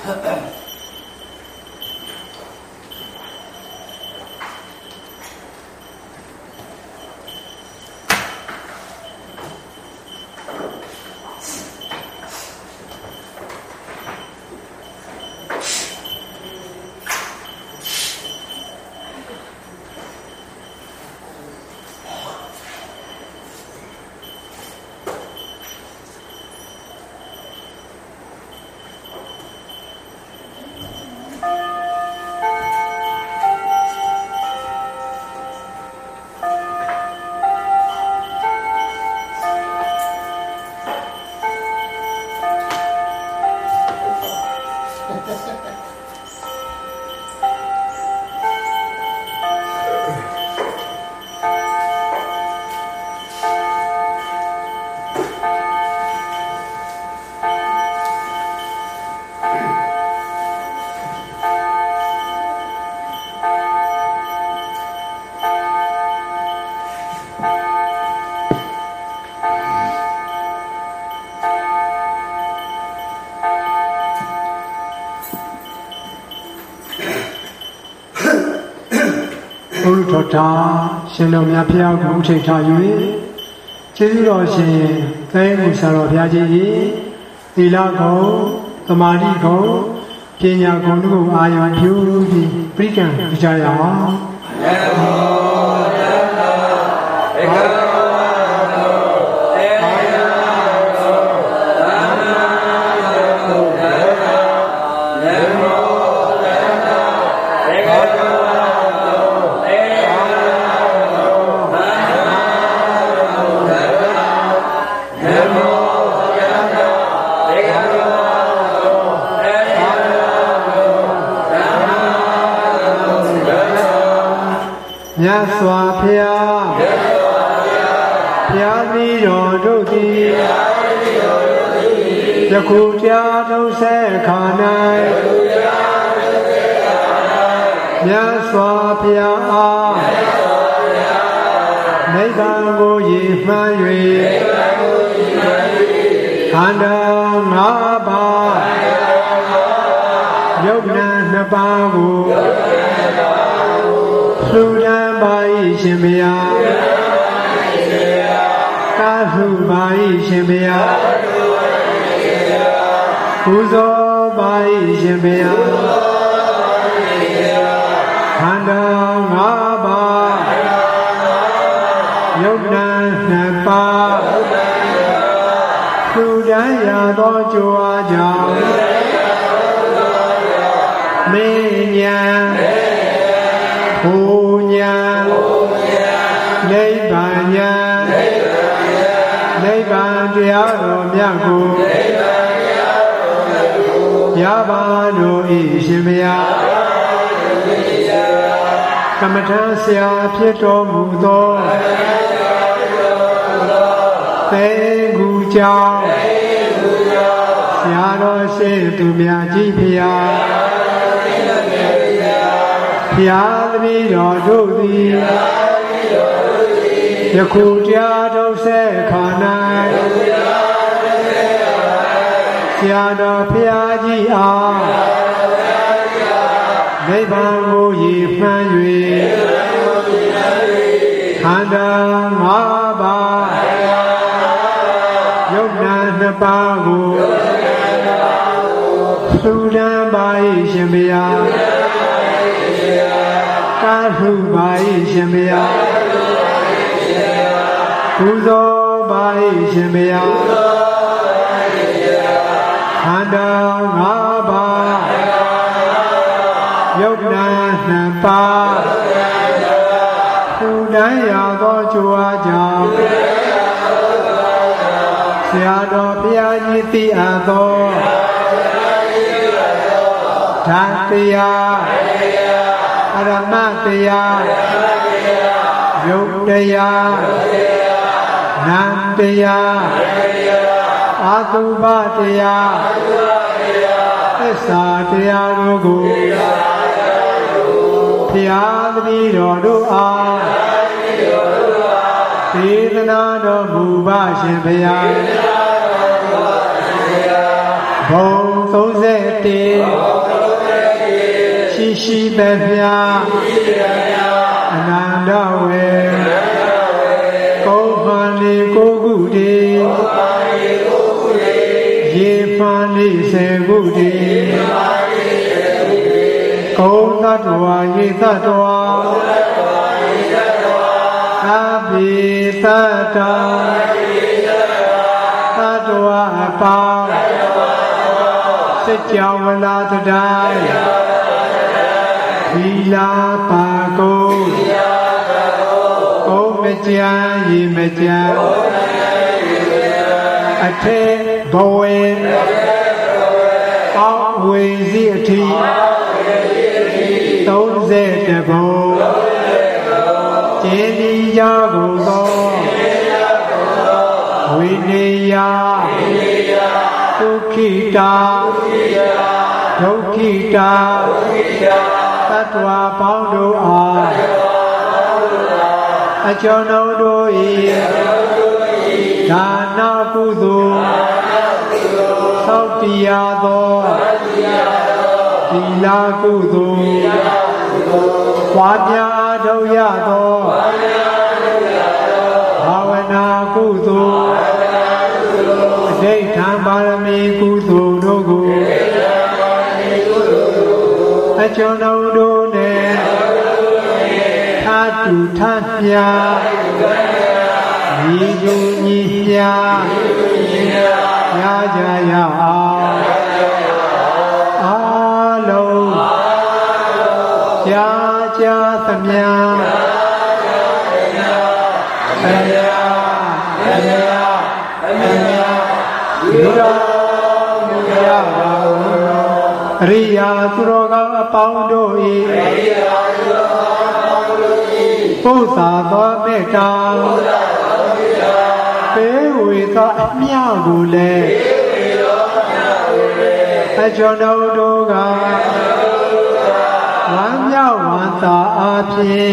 ရှင်တော်မြတ်ဖျားကိုဥထိတ်ထား၍ကျေးဇူးတော်ရှင်သဲမှုဆရာတော်ဘုရားကြီး၏သီလဂုဏ်သမာဓိဂုဏ်ပညာဂုဏ်တို့ကိုအာရုံပြုပြီးပြိကံကြရအောင်မြတ်စွာဘုရားဘုရားသီတော်တို့သည်ယခုကြားထုတ်ဆက်ခါ၌မြတ်စွာဘုရားအားနိဗ္ဗာန်ကိုရည်မှန်း၍ခန္ဓာ၅ပါးယုတ်နံ2ပါးကိုသုဒံပါ၏ရှင်ဘုရားကာဟုပါ၏ရှင်ဘုရားပူဇော်ပါ၏ရှင်ဘုရားခန္ဓာ၅ပါးယုတ်နံ2ပါးသုဒံရသောကြွားကြောင့်မင်းညာဘုညာနိဗ္ဗာန်ညာနိဗ္ဗာန်တရားတော်မြတ်ကိုရပါလို့ဤရှင်ဘုရားကမ္မထဆရာဖြစ်တော်မူသောသေကူကြောင့်ဆရာတော်ရှိသူများကြီးဖျားဘုရားသမီးတော်တို့သည်ယခုတရားထုတ်ဆက်ခါ၌ဆရာတော်ဘုရားကြီးအားနိဗ္ဗာန်ကိုရည်မှန်း၍ခန္ဓာ5ပါးယုတ်နံ2ပါးကိုသုဒံပါ၏ရှင်ဘုရားကာဟုပါ၏ရှင်ဘုရားပူဇော်ပါ၏ရှင်ဘုရားခန္ဓာ5ပါးယုတ်နံ2ပါးသုဒံရသောကြွားကြောင့်ဆရာတော်ဘုရားကြီးသိအပ်သောဓာတ်တရားအရမတရားယုတ်တရားနံတရားအာသုဘတရားသစ္စာတရားတို့ကိုဘုရားသမီးတော်တို့အားဒေသနာတော်မူပါရှင်ဘုရားဘုံ31 ရှိသမျှအနန္တဝေကောမှန်လေကိုကုတေရေမှန်လေစေကုတေကောသတ္တဝါရေသတ္တဝါအဘိသတ္တသတ္တဝါအပေါင်းစัจ java လာတတိုင်းသီလာပါကုကုမကြံရေမကြံအထေဘဝေအောက်ဝေစီအထိ30ဘုံကျင်းဒီရာကုန်သောဝိနေယဒုက္ခိတာဒုက္ခိတာသတ္တဝါပေါင်းတို့အားအကျွန်ုပ်တို့၏ဒါနကုသိုလ်သောက်တရားသောသီလကုသိုလ်ပွားများထုတ်ရသောဘာဝနာကုသိုလ်အဋ္ဌံပါရမီကုသိုလ်တို့ကိုအကျွန်ုပ်တို့နှင့်သာတူထမြာညီညွတ်ညီမြာရကြရအောင်အားလုံးကြာကြာသမျှအရာယူတော်မူရပါအရိယာသူတော်ကောင်းအပေါင်းတို့၏ပုသ္သာသောမေတ္တာပေးဝေသောအမြတ်ကိုလည်းအကျွန်ုပ်တို့ကဝမ်းမြောက်ဝမ်းသာအားဖြင့်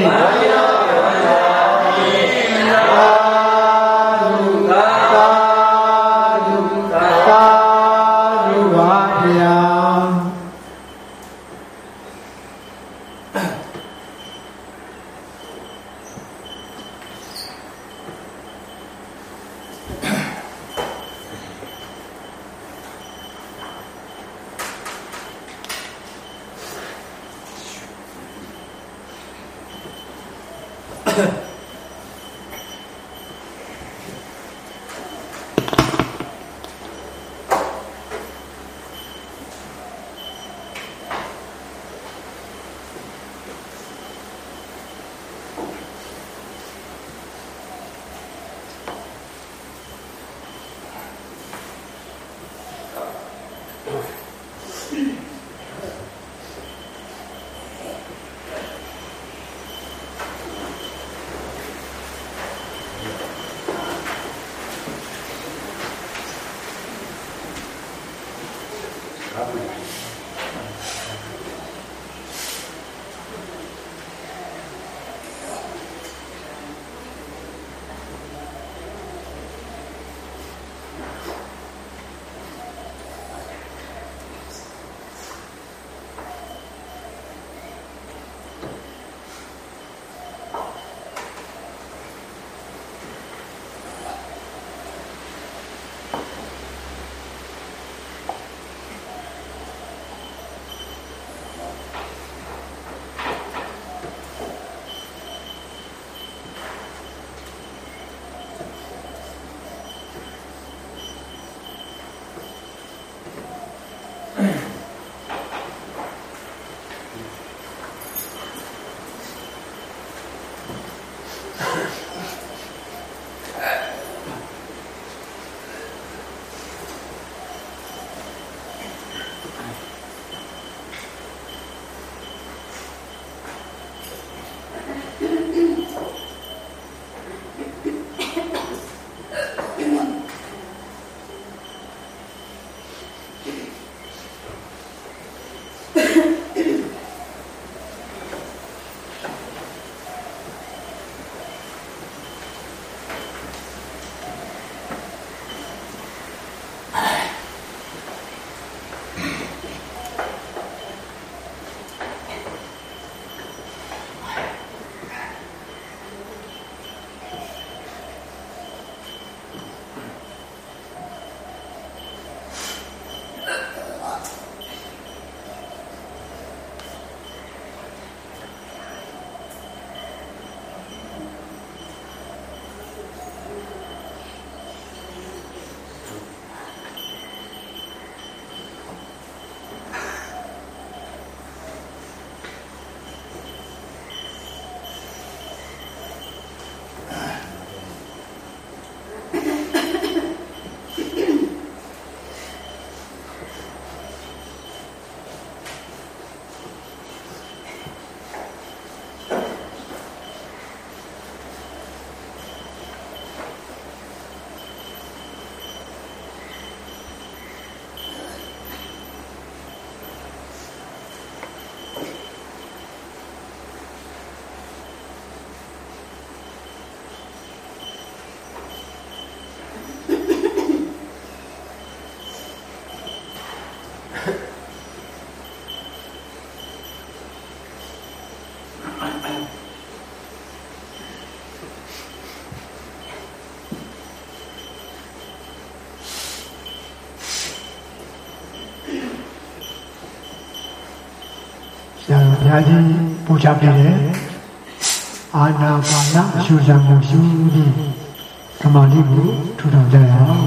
များကြီးပို့ချပေးတယ်အာနာပါနအရှုစံမှုရှုပြီးသမာဓိကိုထူထောင်ကြရအောင်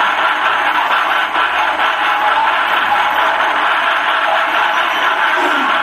က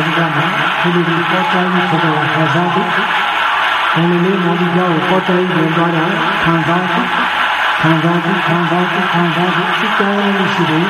ဒီကမှာဒီလိုပေါ်တိုင်းဖြစ်တော့ခံစားပြီးဘယ်လိုနာဒီကြောကိုပေါ်တိုင်းဝင်သွားတာခံစားပြီးစိတ်ကောင်းရှိတယ်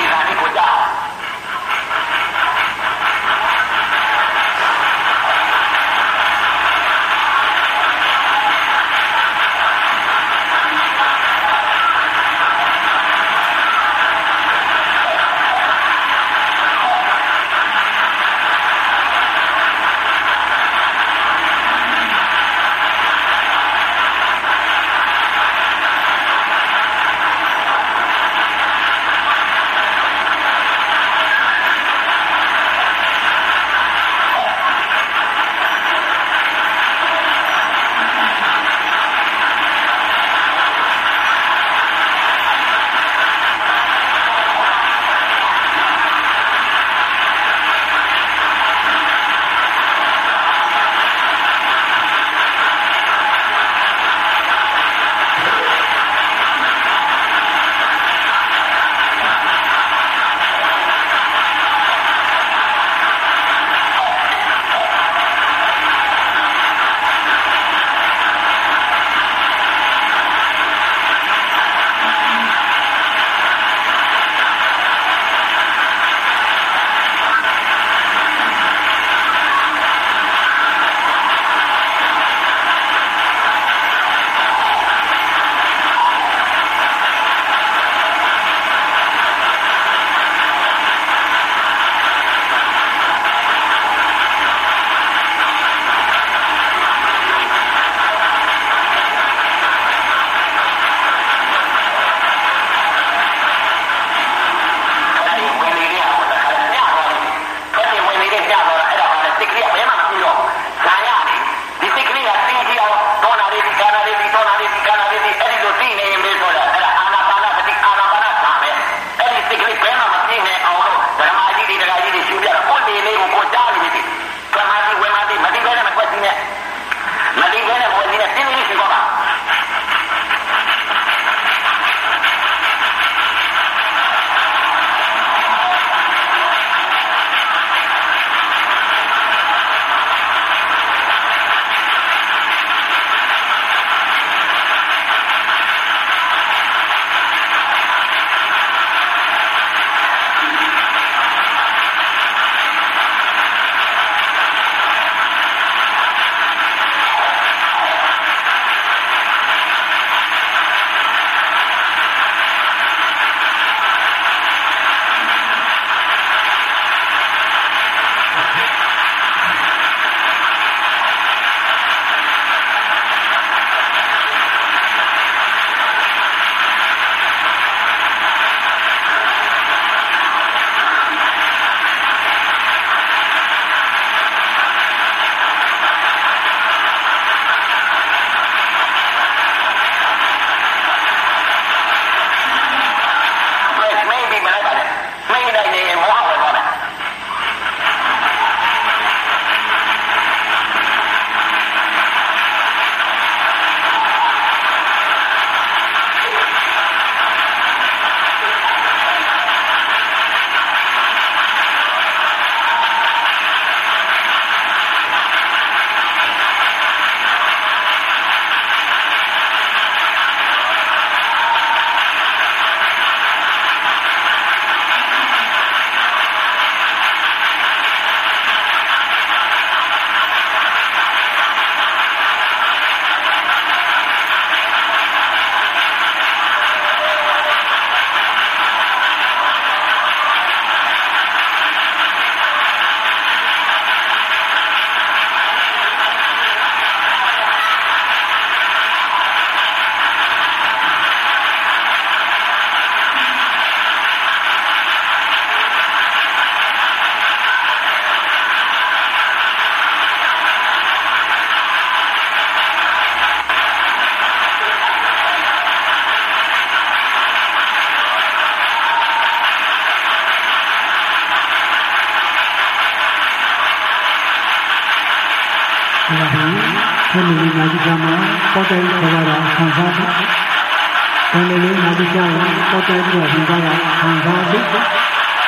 Hãy subscribe cho kênh Ghiền Mì Gõ để không bỏ lỡ những video hấp dẫn. ဘယ်လိုလဲနာတိကျရင်ပေါ်တယ်ပြီးတော့ဒီကရခံစားပြီး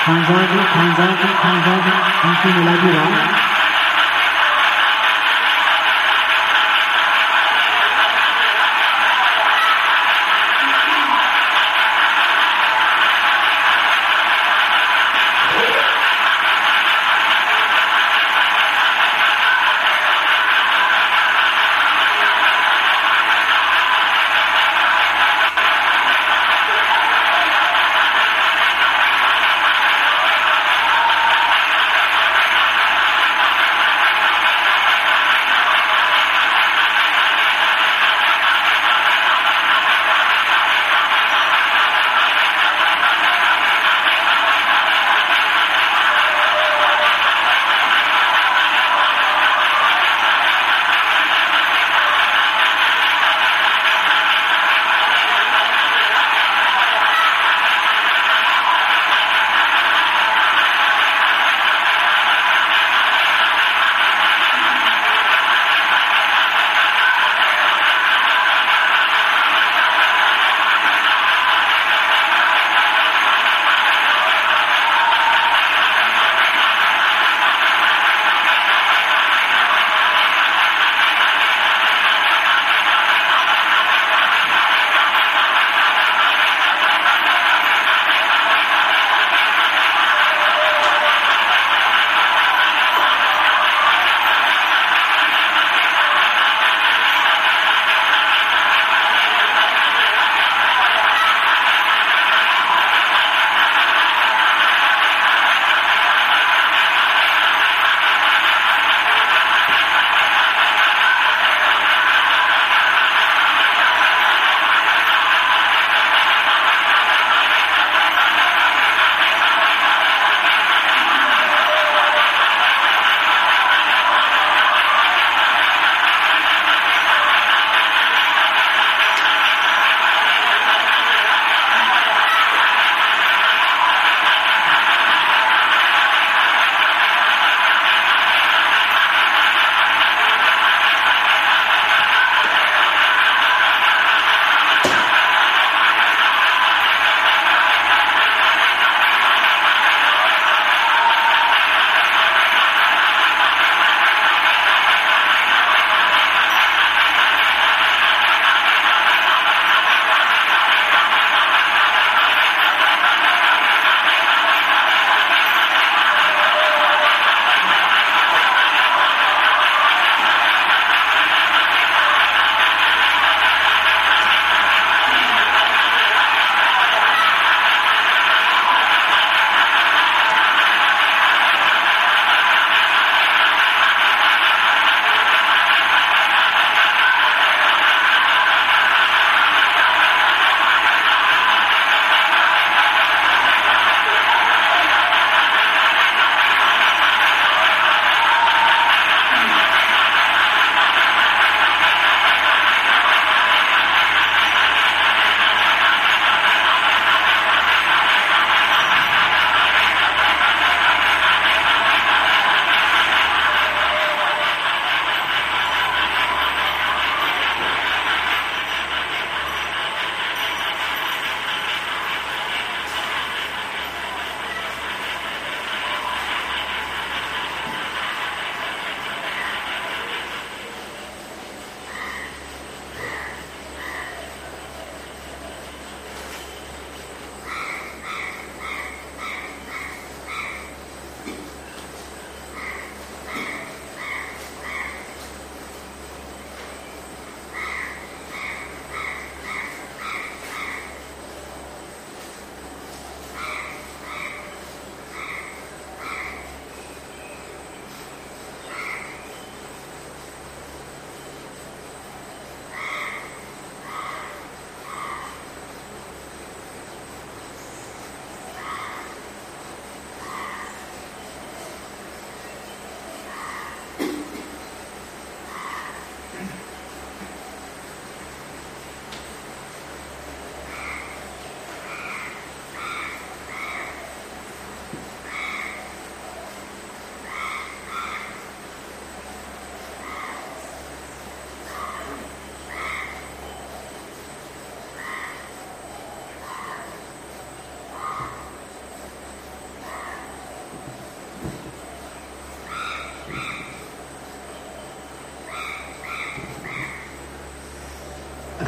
ခံစားပြီးခံစားပြီးခံစားပြီးဒီလိုလိုက်ပြီလား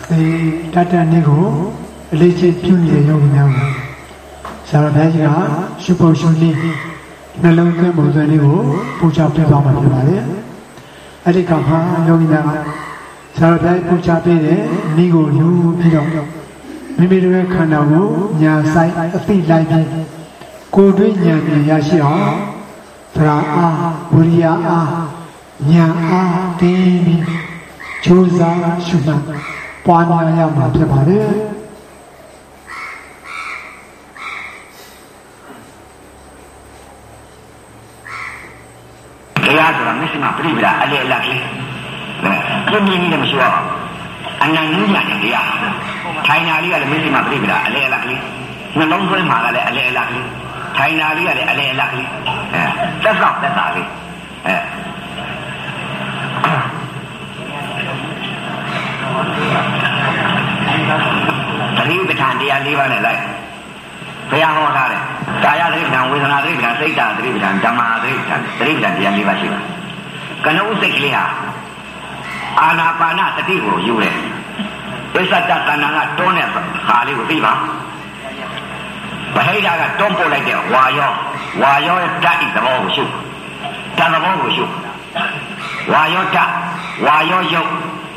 တတ်တဲ့နေ့ကိုအလေးချင်းပြုနေတဲ့ယောဂီများကိုဆရာတော်ဘုရားကြီးကရှုဖို့ရှုနည်းနှလုံးသွင်းပုံစံလေးကိုပူဇော်ပေးသွားမှာဖြစ်ပါတယ်။အဲ့ဒီကမှယောဂီများကဆရာတော်ဘုရားပူဇော်ပေးတဲ့နေ့ကိုယူပြီးတော့မိမိတို့ရဲ့ခန္ဓာကိုညာဆိုင်အသိလိုက်ပြီးကိုယ်တွေ့ဉာဏ်နဲ့ရရှိအောင်သရအားဝိရိယအားဉာဏ်အားတည်ပြီးကြိုးစားရှုမှတ်ပွားများရမှာဖြစ်ပါတယ်။တရားဆိုတာမျက်စိမှာပြိပလာအလေအလတ်လေးပြင်းပြင်းကြီးလည်းမရှိတော့အနန္တညာနဲ့တရားထိုင်နာလေးကလည်းမျက်စိမှာပြိပလာအလေအလတ်လေးနှလုံးသွင်းမှာလည်းအလေအလတ်လေးထိုင်နာလေးကလည်းအလေအလတ်လေးသက်သာလေးသတိပဋ္ဌာန်တရား၄ပါးနဲ့လိုက်ဘုရားဟောထားတယ်ကာယသတိပဋ္ဌာန်ဝေဒနာသတိပဋ္ဌာန်စိတ်ဓာတ်သတိပဋ္ဌာန်ဓမ္မသတိပဋ္ဌာန်တရား၄ပါးရှိတယ်ကနဦးစိတ်ကလေးဟာအာနာပါနသတိကိုယူတယ်ဝိသတ္တတဏ္ဍာကတွန်းတဲ့ခါလေးကိုသိပါဗဟိတကတွန်းပို့လိုက်တဲ့ဝါရောရဲ့ဓာတ်ဤသဘောကိုရှုဓာတ်သဘောကိုရှုဝါရောဓာတ်ဝါရောယုတ်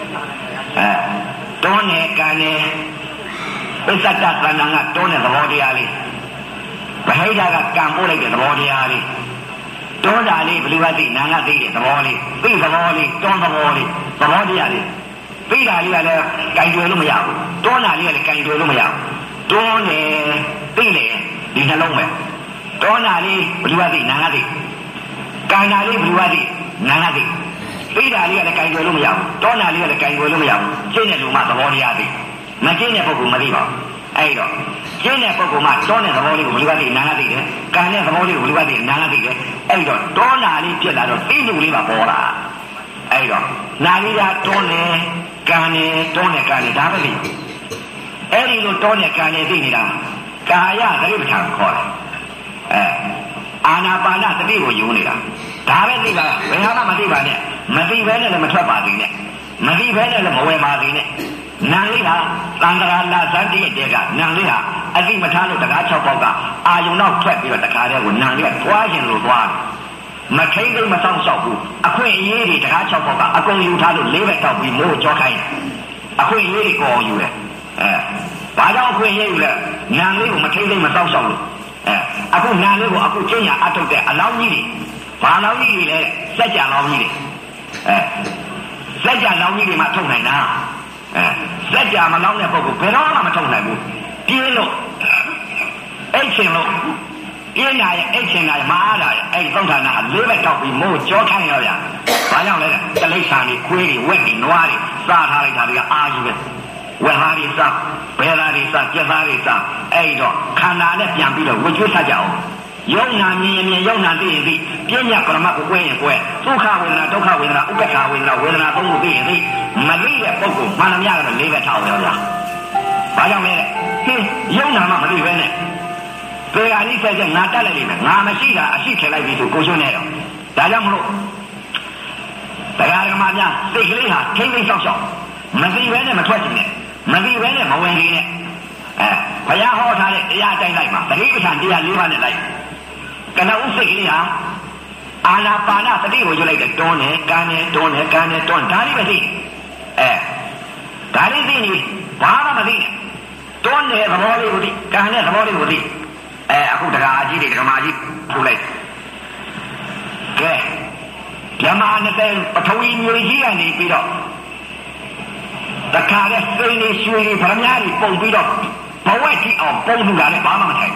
တွန်းနေကန်နေဝိသတ္တတဏ္ဍာကတွန်းတဲ့သဘောတရားလေးဗဟိတကကံပို့လိုက်တဲ့သဘောတရားလေးတွန်းတာလေးဘယ်လိုသိနာငါသိတဲ့သဘောလေးသိသဘောလေးတွန်းသဘောလေးသဘောတရားလေးသိတာလေးကလည်းကြိုင်တွယ်လို့မရဘူးတွန်းတာလေးကလည်းကြိုင်တွယ်လို့မရဘူးတွန်းနေသိနေဒီနှလုံးပဲတွန်းတာလေးဘယ်လိုသိနာငါသိကံတာလေးဘယ်လိုသိနာငါသိသိတာလေးကလည်းကြိုင်တွယ်လို့မရဘူးတွန်းတာလေးကလည်းကြိုင်တွယ်လို့မရဘူးကျင့်တဲ့လူမှသဘောတရားသိမကျင့်တဲ့ပုဂ္ဂိုလ်မသိပါဘူးအဲ့တော့ကျင့်တဲ့ပုဂ္ဂိုလ်မှတွန်းတဲ့သဘောလေးကိုဘယ်လိုသိနာငါသိတယ်ကံတဲ့သဘောလေးကိုဘယ်လိုသိနာငါသိတယ်အဲ့တော့တွန်းတာလေးဖြစ်လာတော့သိလူလေးပါပေါ်လာအဲ့တော့နာလေးကတွန်းနေကံနေတွန်းနေကံနေဒါပဲလေအဲ့ဒီလိုတွန်းနေကံနေသိနေတာကာယသတိပဋ္ဌာန်ခေါ်တယ်အာနာပါနသတိကိုယူနေတာဒါပဲသိပါဘယ်ဟာမှမသိပါနဲ့မသိဘဲနဲ့လည်းမထွက်ပါသေးနဲ့မသိဘဲနဲ့လည်းမဝယ်ပါသေးနဲ့နာလေးဟာသံဃာလာဇတ်တည်းတဲ့ကနာလေးဟာအတိမထားလို့တကား6ပေါက်ကအာယုံနောက်ထွက်ပြီးတော့တကားတဲ့ကိုနာလေးကတွားရင်လို့တွားတယ်မထိတ်သိမဆောင်လျှောက်ဘူးအခွင့်အရေးတွေတကား6ပေါက်ကအကုန်ယူထားလို့၄ဘက်တောက်ပြီးမိုးကြောခိုင်းအခွင့်အရေးတွေကောယူတယ်ဘာကြောင့်အခွင့်အရေးယူလဲနာလေးကိုမထိတ်သိမဆောင်လျှောက်လို့အခုနာလေးကိုအခုချင်းညာအထုတ်တဲ့အလောင်းကြီးတွေဘာလောင်းကြီးတွေလဲစက်ကြလောင်းကြီးတွေစက်ကြလောင်းကြီးတွေမှထုတ်နိုင်တာစက်ကြမလောင်းတဲ့ပုဂ္ဂိုလ်ဘယ်တော့မှမထုတ်နိုင်ဘူးပြင်းလို့အိတ်ချင်လို့ပြင်းလာရဲ့အိတ်ချင်လာရဲ့မအားလာရဲ့အဲ့ဒီသုဌာနာ၄ဘက်တောက်ပြီးမိုးကြောခိုင်းရောဗျာဘာကြောင့်လဲတလိษံတွေခွေးတွေဝက်တွေနွားတွေစားထားလိုက်တာတွေကအာကြီးပဲဝက်သားတွေစားဘဲသားတွေစားကြက်သားတွေစားအဲ့တော့ခန္ဓာနဲ့ပြန်ပြီးတော့ဝှကျွေးဆက်ကြအောင်ယုံနာမြင်ယုံနာသိရင်သိပြဉ္ညာပရမတ်ကိုကွဲရင်ကွဲဒုက္ခဝေဒနာဒုက္ခဝေဒနာဥပ္ပခဝေဒနာဝေဒနာသုံးခုသိရင်သိမသိတဲ့ပုဂ္ဂိုလ်မှန်သမျှကတော့၄ဘက်ထောက်ရောဗျာဘာကြောင့်လဲဟင်းယုံနာမှမသိပဲနဲ့ပေရာကြီးဆက်ချက်ငါတက်လိုက်လိမ့်မယ်ငါမရှိတာအရှိထည့်လိုက်ပြီဆိုကိုရှုံးနေတော့ဒါကြောင့်မလို့တရားဓမ္မများစိတ်ကလေးဟာထိမ့်သိမ့်ဆောက်ရှောက်မသိပဲနဲ့မထွက်ချင်နဲ့မသိပဲနဲ့မဝင်နေနဲ့ဘုရားဟောထားတဲ့တရားအတိုင်းလိုက်ပါသတိပဋ္ဌာန်တရား၄ပါးနဲ့လိုက်ကနဦးစိတ်ကလေးဟာအာနာပါနသတိကိုယူလိုက်တဲ့တွန်းနေကံနေတွန်းနေကံနေတွန်းဒါလေးပဲသိဒါလေးသိနေဘာမှမသိနဲ့တွန်းနေသဘောလေးကိုသိကံနေသဘောလေးကိုသိအခုတရားအကြီးတွေဓမ္မကြီးထုတ်လိုက်ကဲဓမ္မ20ပထဝီမျိုးကြီးကနေပြီးတော့တခါတဲ့စိတ်လေးရွှေလေးဗရမ ्या ကြီးပုံပြီးတော့ဘဝကြည့်အောင်ပုံလို့ရတယ်ဘာမှမထိုင်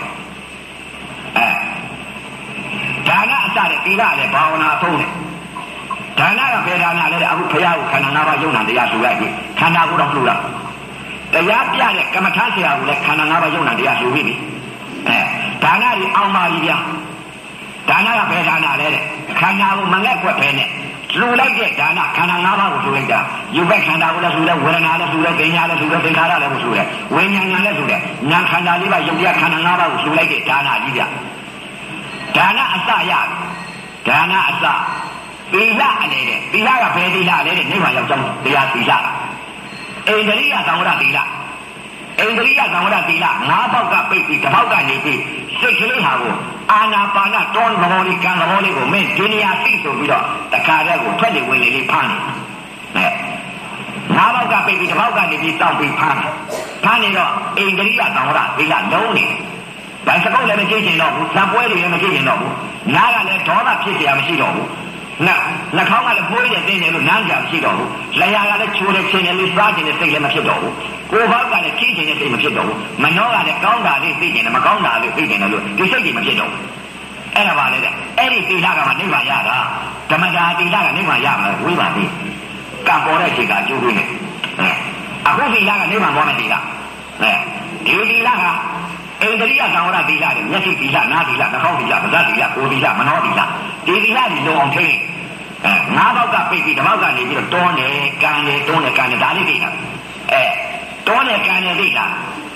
ဒါနအစတဲ့သီလလည်းဘာဝနာသုံးတယ်ဒါနကဘယ်ဒါနလဲအခုဘုရားကိုခန္ဓာ၅ပါးယုံနာတရားလှူလိုက်ပြီခန္ဓာကိုယ်တော့လှူတာတရားပြတဲ့ကမ္မထာဆရာကိုလည်းခန္ဓာ၅ပါးယုံနာတရားလှူပြီဒါနကြီးအောင်ပါပြီဗျာဒါနကဘယ်ဒါနလဲတဲ့ခန္ဓာကိုမငက်ွက်ပဲနဲ့လှူလိုက်တဲ့ဒါနခန္ဓာ၅ပါးကိုလှူလိုက်တာယူဘက်ခန္ဓာကိုလည်းလှူတယ်ဝေဒနာလည်းလှူတယ်ပညာလည်းလှူတယ်သင်္ခါရလည်းလှူတယ်ဝိညာဉ်လည်းလှူတယ်ဉာဏ်ခန္ဓာလေးပါယုတ်တရားခန္ဓာ၅ပါးကိုလှူလိုက်တဲ့ဒါနကြီးဗျဒါနအစရဒါနအစသီလအနေနဲ့သီလကဘယ်သီလလဲတဲ့နိဗ္ဗာန်ရောက်ကြောင်းတရားသီလကအိန္ဒြိယသံဝရသီလအိန္ဒြိယသံဝရသီလ၅ပေါက်ကပိတ်ပြီးတစ်ပေါက်ကနေပြီးစိတ်ကလေးဟာကိုအာနာပါနတောင်းသဘောလေးကံသဘောလေးကိုမင်းဒီနေရာသိဆိုပြီးတော့တခါတည်းကိုထွက်နေဝင်နေလေးဖမ်းနေ၅ပေါက်ကပိတ်ပြီးတစ်ပေါက်ကနေပြီးတောင်းပြီးဖမ်းနေတော့အိန္ဒြိယသံဝရသီလလုံးနေဒါစကုတ်လည်းမကြည့်ချင်တော့ဘူးဇံပွဲတွေလည်းမကြည့်ချင်တော့ဘူးနားကလည်းဒေါသဖြစ်เสียမရှိတော့ဘူးနှာခေါင်းကလည်းဖိုးရတဲ့တင်းတယ်လို့နားကြမရှိတော့ဘူးလျှာကလည်းချိုးတဲ့ချင်းတယ်လို့စားချင်တဲ့စိတ်လည်းမဖြစ်တော့ဘူးကိုယ်ဘောက်ကလည်းကြည့်ချင်တဲ့စိတ်မဖြစ်တော့ဘူးမနှောကလည်းကောင်းတာလေးသိချင်တယ်မကောင်းတာလေးသိချင်တယ်လို့ဒီစိတ်တွေမဖြစ်တော့ဘူးအဲ့ဒါပါလေတဲ့အဲ့ဒီသီလကမှနိဗ္ဗာန်ရတာဓမ္မတာသီလကနိဗ္ဗာန်ရမှာဝိပါတိကံပေါ်တဲ့ခြေကအကျိုးပေးနေအခုသီလကနိဗ္ဗာန်ပေါ်တဲ့သီလဒီသီလကအိန္ဒြိယသံဝရသီလတွေမျက်စိသီလနားသီလနှာခေါင်းသီလပါးစပ်သီလကိုယ်သီလမနောသီလဒီသီလတွေလုံးအောင်ထိန်းငါးပေါက်ကပိတ်ပြီးတစ်ပေါက်ကနေပြီးတော့တွန်းတယ်ကန်တယ်တွန်းတယ်ကန်တယ်ဒါလေးသိတာတွန်းတယ်ကန်တယ်သိတာ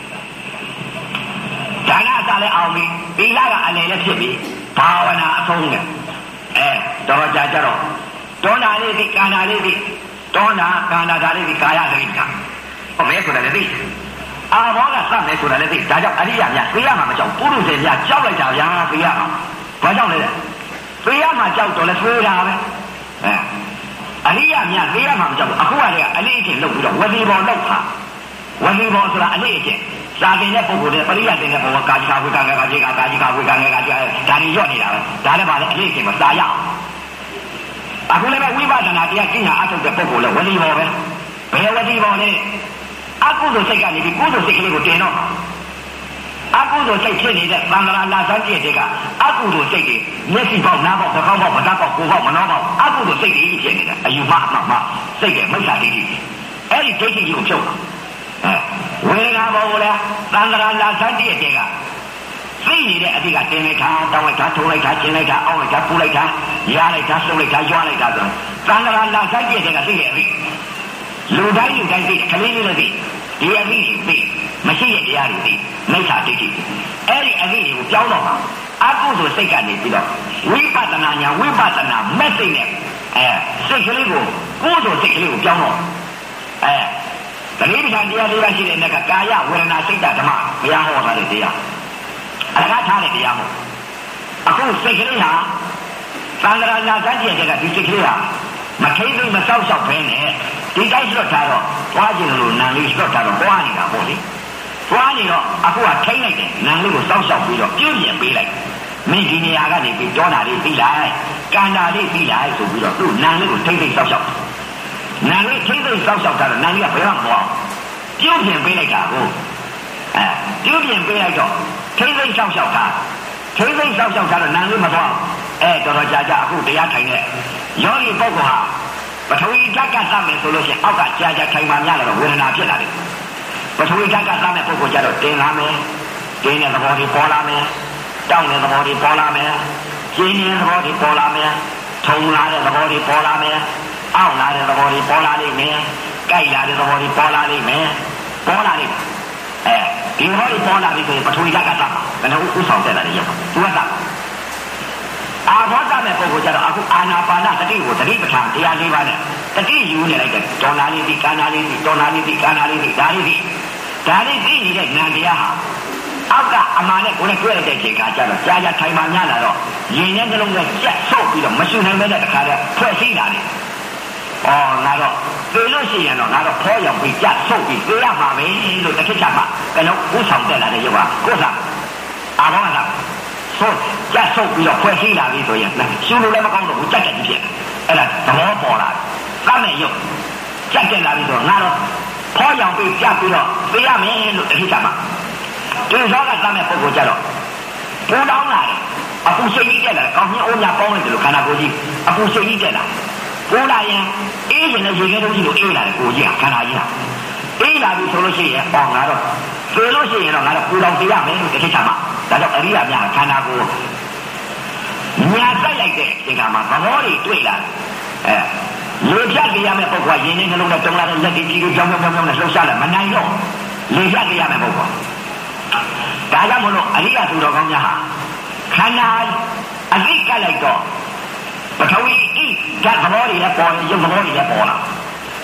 ဒါနအစလည်းအောင်ပြီသီလကအလယ်လည်းဖြစ်ပြီဘာဝနာအဆုံးနဲ့တော့ကြာကြတော့တွန်းတာလေးသိကန်တာလေးသိတွန်းတာကန်တာဒါလေးသိကာယသတိတာဟောမဲဆိုတာလည်းသိအာဘောကစမယ်ဆိုတာလည်းသိဒါကြောင့်အရိယာများသိရမှာမကြောက်ပုရုษေများကြောက်လိုက်တာဗျာသိရမှာဘာကြောင့်လဲသိရမှာကြောက်တော့လဲသိတာပဲအရိယာများသိရမှာမကြောက်ဘူးအခုကတည်းကအလေးအကျင့်လုပ်ပြီးတော့ဝစီဘောလောက်တာဝစီဘောဆိုတာအလေးအကျင့်စာသင်တဲ့ပုဂ္ဂိုလ်တွေပရိယတ်တဲ့ပုဂ္ဂိုလ်ကာကြီးကဝေကငယ်ကာကြီးကကာကြီးကဝေကငယ်ကာကြီးဒါတွေရော့နေတာပဲဒါလည်းပါလေအလေးအကျင့်မစာရအောင်အခုလည်းဝိပဿနာတရားကျင့်တာအထုတ်တဲ့ပုဂ္ဂိုလ်လည်းဝစီဘောပဲဘယ်ဝစီဘောလဲအကုသိုလ်စိတ်ကနေပြီးကုသိုလ်စိတ်ကလေးကိုတင်တော့အကုသိုလ်စိတ်ဖြစ်နေတဲ့သံဃာလာစပြည့်တွေကအကုသိုလ်စိတ်တွေမျက်စိပေါက်နားပေါက်နှာခေါင်းပေါက်ပဇာပေါက်ကိုယ်ပေါက်မနှောပေါက်အကုသိုလ်စိတ်တွေဖြစ်နေတယ်အယူမအမှတ်စိတ်ရဲ့မိစ္ဆာဒိဋ္ဌိအဲ့ဒီဒိဋ္ဌိကိုဖြုတ်ဝေဒနာဘောကိုလည်းသံဃာလာစပြည့်တွေကသိနေတဲ့အတိကတင်လိုက်တာတောင်းလိုက်တာထုံးလိုက်တာကျင်းလိုက်တာအောင်းလိုက်တာပူလိုက်တာရလိုက်တာဆုပ်လိုက်တာရွာလိုက်တာဆိုသံဃာလာစပြည့်တွေကသိတဲ့အတိလူတိုင်းသိကလေးလေးလည်းသိဒီအသိသိမရှိတဲ့တရားတွေသိမိစ္ဆာဒိဋ္ဌိအဲ့ဒီအသိကိုကြောင်းတော့မှာအကုသိုလ်စိတ်ကနေပြီးတော့ဝိပဿနာညာဝိပဿနာမဲ့စိတ်နဲ့စိတ်ကလေးကိုကုသိုလ်စိတ်ကလေးကိုကြောင်းတော့တတိပဌာန်တရားလေးပါရှိတဲ့နေ့ကကာယဝေဒနာစိတ်ဓမ္မဘုရားဟောထားတဲ့တရားအလကားထားတဲ့တရားမို့အခုစိတ်ကလေးဟာသံဃာနာစัจရဲ့ကဒီစိတ်ကလေးဟာမထိသိမဆောက်ရှောက်ပဲနဲ့ဒီတိုင်းလွတ်ထားတော့သွားခြင်းလို့နံလေးလွတ်ထားတော့ပွားနေတာပေါ့လေပွားနေတော့အခုကထိမ့်လိုက်တယ်နံလေးကိုစောက်ရှောက်ပြီးတော့ပြုပြင်ပေးလိုက်မင်းဒီနေရာကနေပြီးတောတာလေးပြီးလိုက်ကန္တာလေးပြီးလိုက်ဆိုပြီးတော့သူ့နံလေးကိုထိမ့်စောက်ရှောက်နံလေးထိမ့်စောက်ရှောက်တာတော့နံလေးကဘယ်မှမသွားပြုပြင်ပေးလိုက်တာကိုပြုပြင်ပေးလိုက်တော့ထိမ့်စောက်ရှောက်တာထိမ့်စောက်ရှောက်တာတော့နံလေးမသွားတော်တော်ကြာအခုတရားထိုင်တဲ့ယောဂီပုဂ္ဂိုလ်ဟာပထဝီဓာတ်ကစမယ်ဆိုလို့ရှိရင်အောက်ကကြာထိုင်မှများလာတော့ဝေဒနာဖြစ်လာတယ်ပထဝီဓာတ်ကစမယ်ပုဂ္ဂိုလ်ကြတော့တင်လာမယ်တင်းတဲ့သဘောတွေပေါ်လာမယ်တောင်းတဲ့သဘောတွေပေါ်လာမယ်ကျင်းတဲ့သဘောတွေပေါ်လာမယ်ထုံလာတဲ့သဘောတွေပေါ်လာမယ်အောက်လာတဲ့သဘောတွေပေါ်လာလိမ့်မယ်ကြိုက်လာတဲ့သဘောတွေပေါ်လာလိမ့်မယ်ပေါ်လာလိမ့်ဒီဟောဒီပေါ်လာပြီဆိုရင်ပထဝီဓာတ်ကစမှာဘယ်နှခုဥဆောင်တက်လာတယ်ရောသူကစအာဘောတမဲ့ပုဂ္ဂိုလ်ကြတော့အခုအာနာပါနတတိကိုတတိပဋ္ဌာန်တရား၄ပါးနဲ့တတိယူနေလိုက်တယ်ဒေါနာလေးဒီကာနာလေးဒီဒေါနာလေးဒီကာနာလေးဒီဒါလေးသိနေတဲ့ဉာဏ်တရားဟာအောက်ကအမှန်နဲ့ကိုယ်နဲ့တွေ့ရတဲ့ချိန်ကကြတော့ကြာထိုင်မှများလာတော့ရင်ထဲနှလုံးကကြက်ဆုပ်ပြီးတော့မရှိနိုင်ပဲတဲ့တခါတည်းဖွဲ့စည်းလာတယ်ငါတော့သိလို့ရှိရင်တော့ငါတော့ဖောရောက်ပြီးကြက်ဆုပ်ပြီးသိရမှာပဲလို့တစ်ခါချမှဘယ်လိုဥဆောင်တက်လာတဲ့ရုပ်ကကိုယ်စားအာဘောကဆိုကြက်ဆုပ်ပြီးတော့ဖွဲ့စည်းလာပြီဆိုရင်ရှုလို့လည်းမကောင်းတော့ဘူးကြက်တက်ဖြစ်အဲ့ဒါသဘောပေါ်လာသတ်မဲ့ရုပ်ကြက်တက်လာပြီဆိုတော့ငါတော့ဖောရောင်ပြီးကြက်ပြီးတော့သိရမယ်လို့တစ်ခါချမှဒီသောကသတ်မဲ့ပုဂ္ဂိုလ်ကြတော့ပူတောင်းလာတယ်အခုစိတ်ကြီးတက်လာတယ်ကောင်းကြီးအိုးများပေါင်းလိုက်တယ်လို့ခန္ဓာကိုယ်ကြီးအခုစိတ်ကြီးတက်လာပူလာရင်အေးရင်လည်းရေခဲတုံးကြီးကိုအေးလာတယ်ကိုကြီးခန္ဓာကြီးဟာအေးလာပြီဆိုလို့ရှိရင်ငါတော့သိလို့ရှိရင်တော့ငါတော့ပူတောင်းသိရမယ်လို့တစ်ခါချမှဒါကြောင့်အရိယာများခန္ဓာကိုယ်ညာဆိုင်လိုက်တဲ့အချိန်ကမှသဘောတွေတွေ့လာလေဖြတ်ကြရမယ့်ပုဂ္ဂိုလ်ကယင်းနေနှလုံးနဲ့တုံးလာတဲ့လက်ကြီးကြီးကြောင်းနဲ့လှုပ်ရှားလာမနိုင်တော့လေဖြတ်ကြရမယ့်ပုဂ္ဂိုလ်ဒါကြောင့်မလို့အရိယာသူတော်ကောင်းများဟာခန္ဓာအသိကလိုက်တော့ပထဝီဣဓာတ်သဘောတွေလည်းပေါ်တယ်ရုပ်သဘောတွေလည်းပေါ်လာ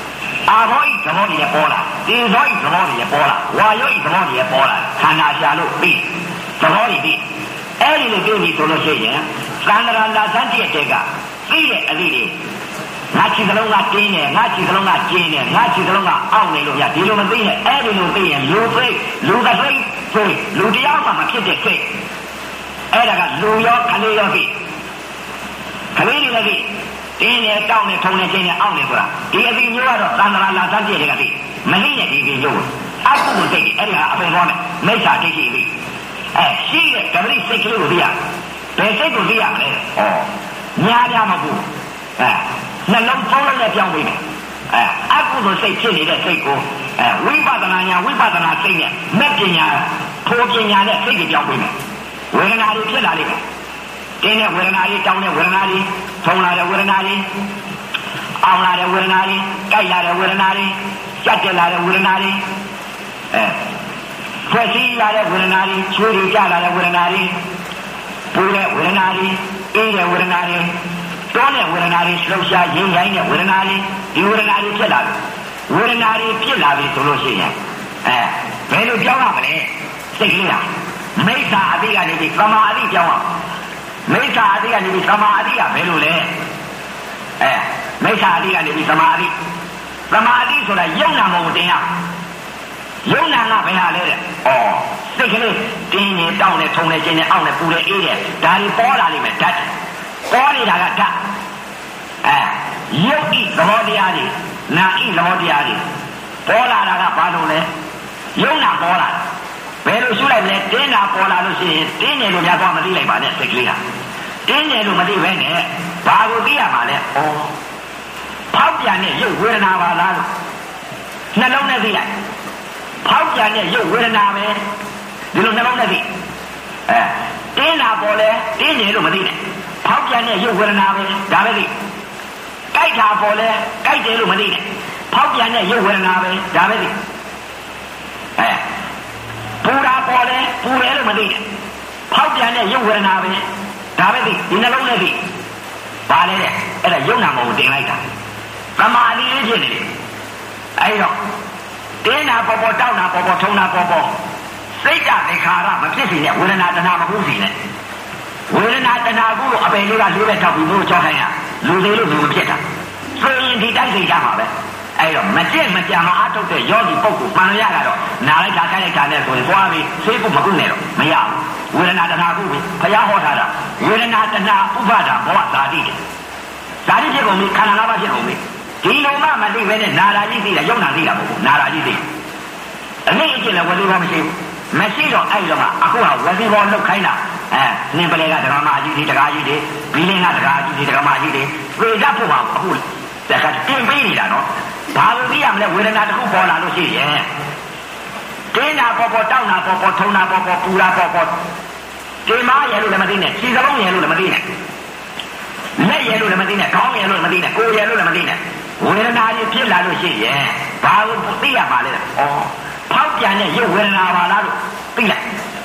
ဘောဤသဘောတည်းပေါ်လာတင်သောဤသဘောတည်းပေါ်လာဝါယောဤသဘောတည်းပေါ်လာခန္ဓာရှာလို့ပြီးသဘောတည်းပြီးအဲ့ဒီလိုပြောပြီးဆိုလို့ရှိရင်သန္တရာလာသတိတဲ့ကသိတဲ့အသည့်တွေငါချီကလုံးကတင်းနေငါချီကလုံးကကျင်းနေငါချီကလုံးကအောင့်နေလို့ရဒီလိုမသိနဲ့အဲ့ဒီလိုသိရင်လူသိလူကသိဆိုလူတရားမှမဖြစ်တဲ့စိတ်အဲ့ဒါကလူရောကလေးရောသိကလေးတွေလည်းသိတင်းနေတောင်းနေထုံနေကျင်းနေအောင့်နေဆိုတာဒီအသည့်မျိုးကတော့သန္တရာလာသတိတဲ့ကသိမသိနဲ့ဒီမျိုးအကုသိုလ်စိတ်အဲ့ဒီဟာအပင်ကောင်းတယ်မိစ္ဆာဒိဋ္ဌိသိရှိတဲ့ကပတိစိတ်ကလေးကိုသိရဘယ်စိတ်ကိုသိရမလဲညာမဟုတ်နှလုံးသုံးလုံးနဲ့ပြောင်းပြီးတယ်အကုသိုလ်စိတ်ဖြစ်နေတဲ့စိတ်ကိုဝိပဿနာညာဝိပဿနာစိတ်နဲ့မဲ့ပညာထိုးပညာနဲ့စိတ်ကိုပြောင်းပြီးတယ်ဝေဒနာတွေဖြစ်လာလိမ့်မယ်တင်းတဲ့ဝေဒနာတွေတောင်းတဲ့ဝေဒနာတွေထုံလာတဲ့ဝေဒနာတွေအောင်လာတဲ့ဝေဒနာတွေကြိုက်လာတဲ့ဝေဒနာတွေကြက်တက်လာတဲ့ဝေဒနာတွေဖွဲ့စည်းလာတဲ့ဝေဒနာတွေချွေးတွေကြလာတဲ့ဝေဒနာတွေပူတဲ့ဝေဒနာတွေအေးတဲ့ဝေဒနာတွေတောတဲ့ဝေဒနာတွေလှုပ်ရှားရင်းရိုင်းတဲ့ဝေဒနာတွေဒီဝေဒနာတွေဖြစ်လာတယ်ဝေဒနာတွေဖြစ်လာပြီဆိုလို့ရှိရင်ဘယ်လိုပြောင်းရမလဲစိတ်ကလေးကမိစ္ဆာအတိကနေပြီးသမာအတိပြောင်းအောင်မိစ္ဆာအတိကနေပြီးသမာအတိကဘယ်လိုလဲမိစ္ဆာအတိကနေပြီးသမာအတိဆိုတာယုံနာမဟုတ်တင်ရယုံနာကဘယ်ဟာလဲတဲ့စိတ်ကလေးတင်းနေတောင်းနေထုံနေကျင်းနေအောင့်နေပူနေအေးနေဒါတွေပေါ်လာလိမ့်မယ်ဓာတ်ပေါ်နေတာကဓာတ်ယုတ်ဤသဘောတရားတွေနာဤသဘောတရားတွေပေါ်လာတာကဘာလို့လဲယုံနာပေါ်လာဘယ်လိုရှုလိုက်မလဲတင်းနာပေါ်လာလို့ရှိရင်တင်းနေလို့များတော့မသိလိုက်ပါနဲ့စိတ်ကလေးကတင်းနေလို့မသိဘဲနဲ့ဘာကိုသိရမှာလဲဖောက်ပြန်တဲ့ယုတ်ဝေဒနာပါလားလို့နှလုံးနဲ့သိလိုက်ဖောက်ပြန်တဲ့ယုတ်ဝေဒနာပဲဒီလိုနှလုံးနဲ့သိတင်းနာပေါ်လဲတင်းနေလို့မသိနဲ့ဖောက်ပြန်တဲ့ယုတ်ဝေဒနာပဲဒါပဲသိကြိုက်တာပေါ်လဲကြိုက်တယ်လို့မသိနဲ့ဖောက်ပြန်တဲ့ယုတ်ဝေဒနာပဲဒါပဲသိပူတာပေါ်လဲပူတယ်လို့မသိနဲ့ဖောက်ပြန်တဲ့ယုတ်ဝေဒနာပဲဒါပဲသိဒီနှလုံးနဲ့သိဘာလဲတဲ့အဲ့ဒါယုံနာမဟုတ်တင်လိုက်တာသမာဓိလေးဖြစ်နေတယ်အဲ့တော့တင်းနာပေါ်ပေါ်တောက်နာပေါ်ပေါ်ထုံနာပေါ်ပေါ်စိတ်ဓာတ်ခါရမဖြစ်စီနဲ့ဝေဒနာတဏှာမကူးစီနဲ့ဝေဒနာတဏှာကူးလို့အပယ်လေးကလေးပဲထောက်ပြီးလို့ကြောက်ခိုင်းရလူသေးလို့လူမဖြစ်တာဆိုရင်ဒီတိုက်စိတ်ကြမှာပဲအဲ့တော့မကြက်မကြံမအားထုတ်တဲ့ယောဂီပုဂ္ဂိုလ်မှန်ရကတော့နာလိုက်တာခိုင်းလိုက်တာနဲ့ဆိုရင်သွားပြီးဆေးဖို့မကူးနဲ့တော့မရဘူးဝေဒနာတဏှာကူးပြီးဘုရားဟောထားတာဝေဒနာတဏှာဥပါဒဘောဇာတိတယ်ဇာတိဖြစ်ကုန်ပြီခန္ဓာ၅ပါးဖြစ်ကုန်ပြီဒီလိုမှမသိပဲနဲ့နာရာကြီးသိတာယုံနာသိတာမဟုတ်ဘူးနာရာကြီးသိအနည်းအကျဉ်းလည်းဝစီဘောမရှိဘူးမရှိတော့အဲ့တော့မှအခုကဝစီဘောလောက်ခိုင်းတာနင်ပလေကဒကာမကြီးတွေဒကာကြီးတွေဘီလင်းကဒကာကြီးတွေဒကာမကြီးတွေပြေတတ်ဖို့ပါအခုတခါတင်ပေးနေတာနော်ဘာလို့သိရမလဲဝေဒနာတစ်ခုပေါ်လာလို့ရှိရင်တင်းနာပေါ်ပေါ်တောက်နာပေါ်ပေါ်ထုံနာပေါ်ပေါ်ပူနာပေါ်ပေါ်တင်မရဲလို့လည်းမသိနဲ့ခြေစလုံးရဲလို့လည်းမသိနဲ့လက်ရဲလို့လည်းမသိနဲ့ခေါင်းရဲလို့လည်းမသိနဲ့ကိုယ်ရဲလို့လည်းမသိနဲ့ဝေဒနာကြီးဖြစ်လာလို့ရှိရင်ဘာလို့သိရပါလဲဖောက်ပြန်တဲ့ရုပ်ဝေဒနာပါလားလို့သိလိုက်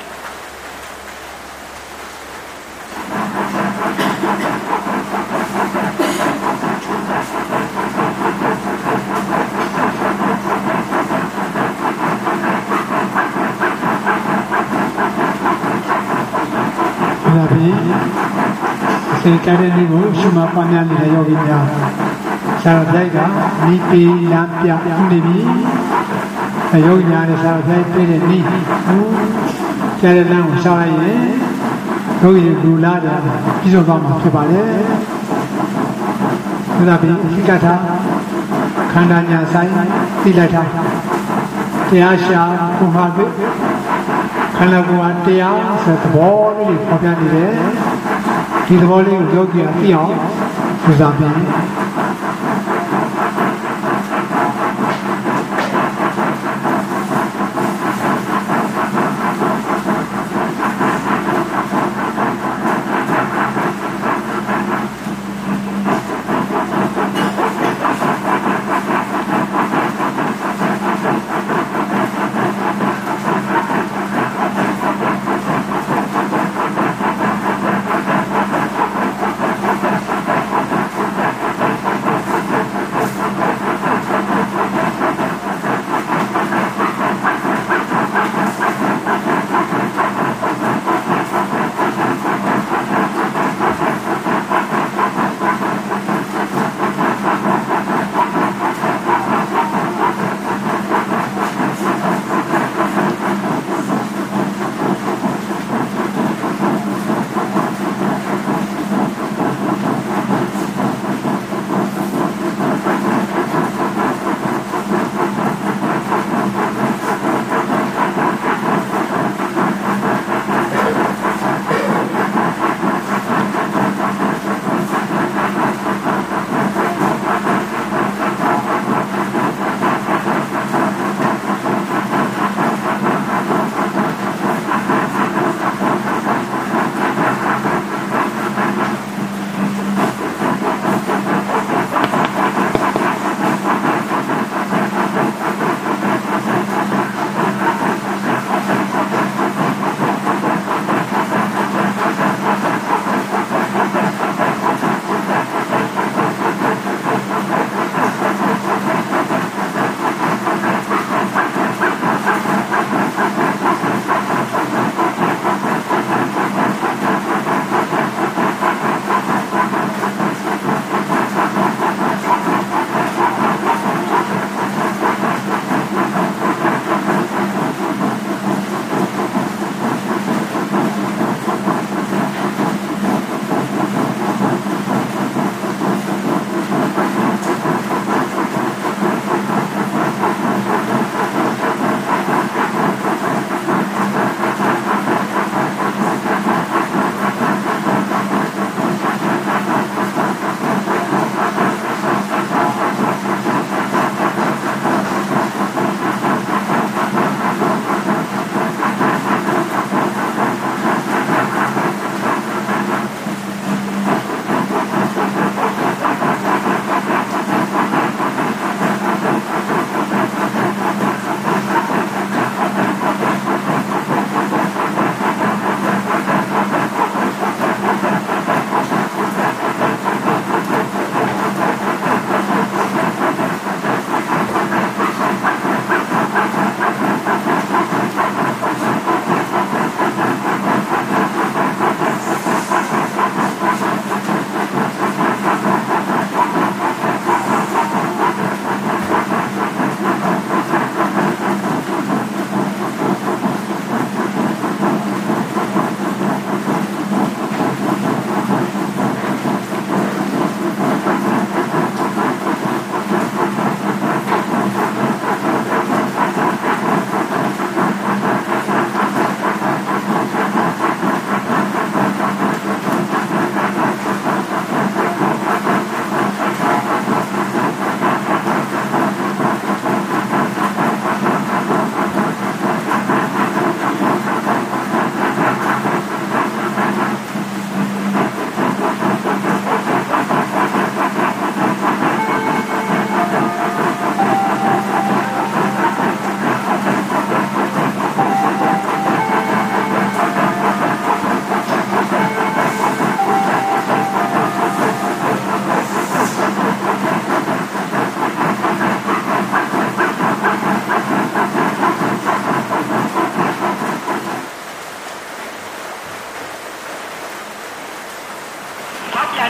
ဒါဖြင့်စေတတဲ့နေ့ကိုရှုမှတ်ပွားများနေတဲ့ယောဂီများဆရာတော်ဘုရားကမိပေလမ်းပြနေပြီယောဂီများနဲ့ဆရာတော်ဘုရားပြတဲ့နေ့ကိုကျတဲ့လမ်းကိုရှောက်လိုက်ရင်ယောဂီလူလာတယ်ပြီးဆုံးသွားမှာဖြစ်ပါလေဒါဖြင့်အဓိကထားခန္ဓာညာဆိုင်သိလိုက်တာတရားရှာကိုမှာပြီခန္ဓာကိုယ်ကတရားဆိုသဘောလေးပေါ်ပြနေတယ်ဒီသဘောလေးကိုယောဂီကသိအောင်ပူဇော်ပြန်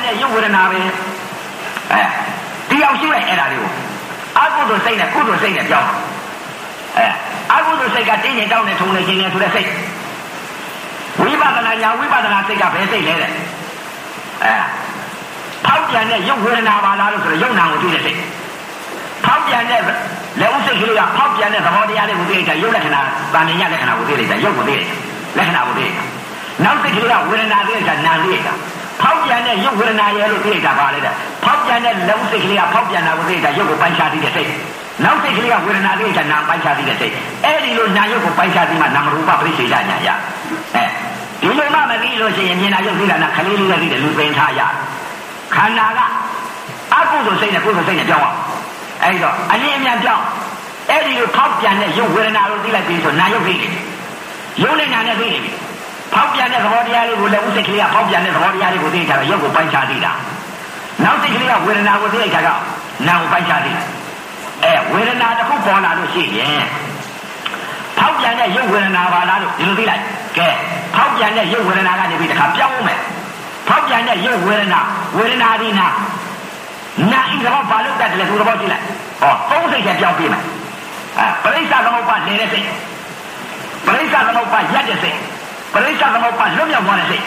တဲ့ယုတ်ဝေဒနာပဲဒီအောင်ရှိလိုက်အဲ့ဒါလေးကိုအကုသိုလ်စိတ်နဲ့ကုသိုလ်စိတ်နဲ့ပြောင်းအကုသိုလ်စိတ်ကတင်းရင်တောင်းနေထုံနေခြင်းနဲ့ဆိုတဲ့စိတ်ဝိပဿနာညာဝိပဿနာစိတ်ကဘယ်စိတ်လဲတဲ့ဖောက်ပြန်တဲ့ယုတ်ဝေဒနာပါလားလို့ဆိုတော့ယုတ်နာကိုသိတဲ့စိတ်ဖောက်ပြန်တဲ့လက်ဥစိတ်ကလေးကဖောက်ပြန်တဲ့သဘောတရားလေးကိုသိတဲ့ယုတ်လက္ခဏာဗာမညလက္ခဏာကိုသိတဲ့ယုတ်ကိုသိတဲ့လက္ခဏာကိုသိတဲ့နောက်စိတ်ကလေးကဝေဒနာသိတဲ့နာသိတဲ့ဖောက်ပြန်တဲ့ယုတ်ဝေဒနာရဲ့လို့သိတာပါလေတဲ့ဖောက်ပြန်တဲ့လက်ဥစိတ်ကလေးကဖောက်ပြန်တာကိုသိတဲ့ယုတ်ကိုပိုင်းခြားသိတဲ့စိတ်နောက်စိတ်ကလေးကဝေဒနာသိတဲ့နာပိုင်းခြားသိတဲ့စိတ်အဲ့ဒီလိုနာယုတ်ကိုပိုင်းခြားသိမှနာမရူပပရိစ္ဆေဒညာရဒီလိုမှမသိလို့ရှိရင်မြင်တာယုတ်သိတာနာခလေးလေးလည်းသိတယ်လူပင်ထားရခန္ဓာကအကုသိုလ်စိတ်နဲ့ကုသိုလ်စိတ်နဲ့ပြောင်းအောင်အဲ့တော့အရင်အမြန်ပြောင်းအဲ့ဒီလိုဖောက်ပြန်တဲ့ယုတ်ဝေဒနာကိုသိလိုက်ပြီးဆိုနာယုတ်သိတယ်ယုတ်နဲ့နာနဲ့သိတယ်ဖောက်ပြန်တဲ့သဘောတရားလေးကိုလည်းဥစိတ်ကလေးကဖောက်ပြန်တဲ့သဘောတရားလေးကိုသိကြတော့ရုပ်ကိုပိုင်းခြားသိတာနောက်စိတ်ကလေးကဝေဒနာကိုသိလိုက်တာကနာကိုပိုင်းခြားသိဝေဒနာတစ်ခုပေါ်လာလို့ရှိရင်ဖောက်ပြန်တဲ့ရုပ်ဝေဒနာပါလားလို့ဒီလိုသိလိုက်ကဲဖောက်ပြန်တဲ့ရုပ်ဝေဒနာကနေပြီးတခါပြောင်းမယ်ဖောက်ပြန်တဲ့ရုပ်ဝေဒနာဒီနာဤတော့ဘာလို့တတ်တယ်လဲသူတော့ကြည့်လိုက်သုံးစိတ်ချက်ပြောင်းပြမယ်ပရိစ္ဆာသမုပ္ပါဒ်နေတဲ့စိတ်ပရိစ္ဆာသမုပ္ပါဒ်ရက်တဲ့စိတ်ပရိစ္ဆာသမုပ္ပါဒ်လွတ်မြောက်သွားတဲ့စိတ်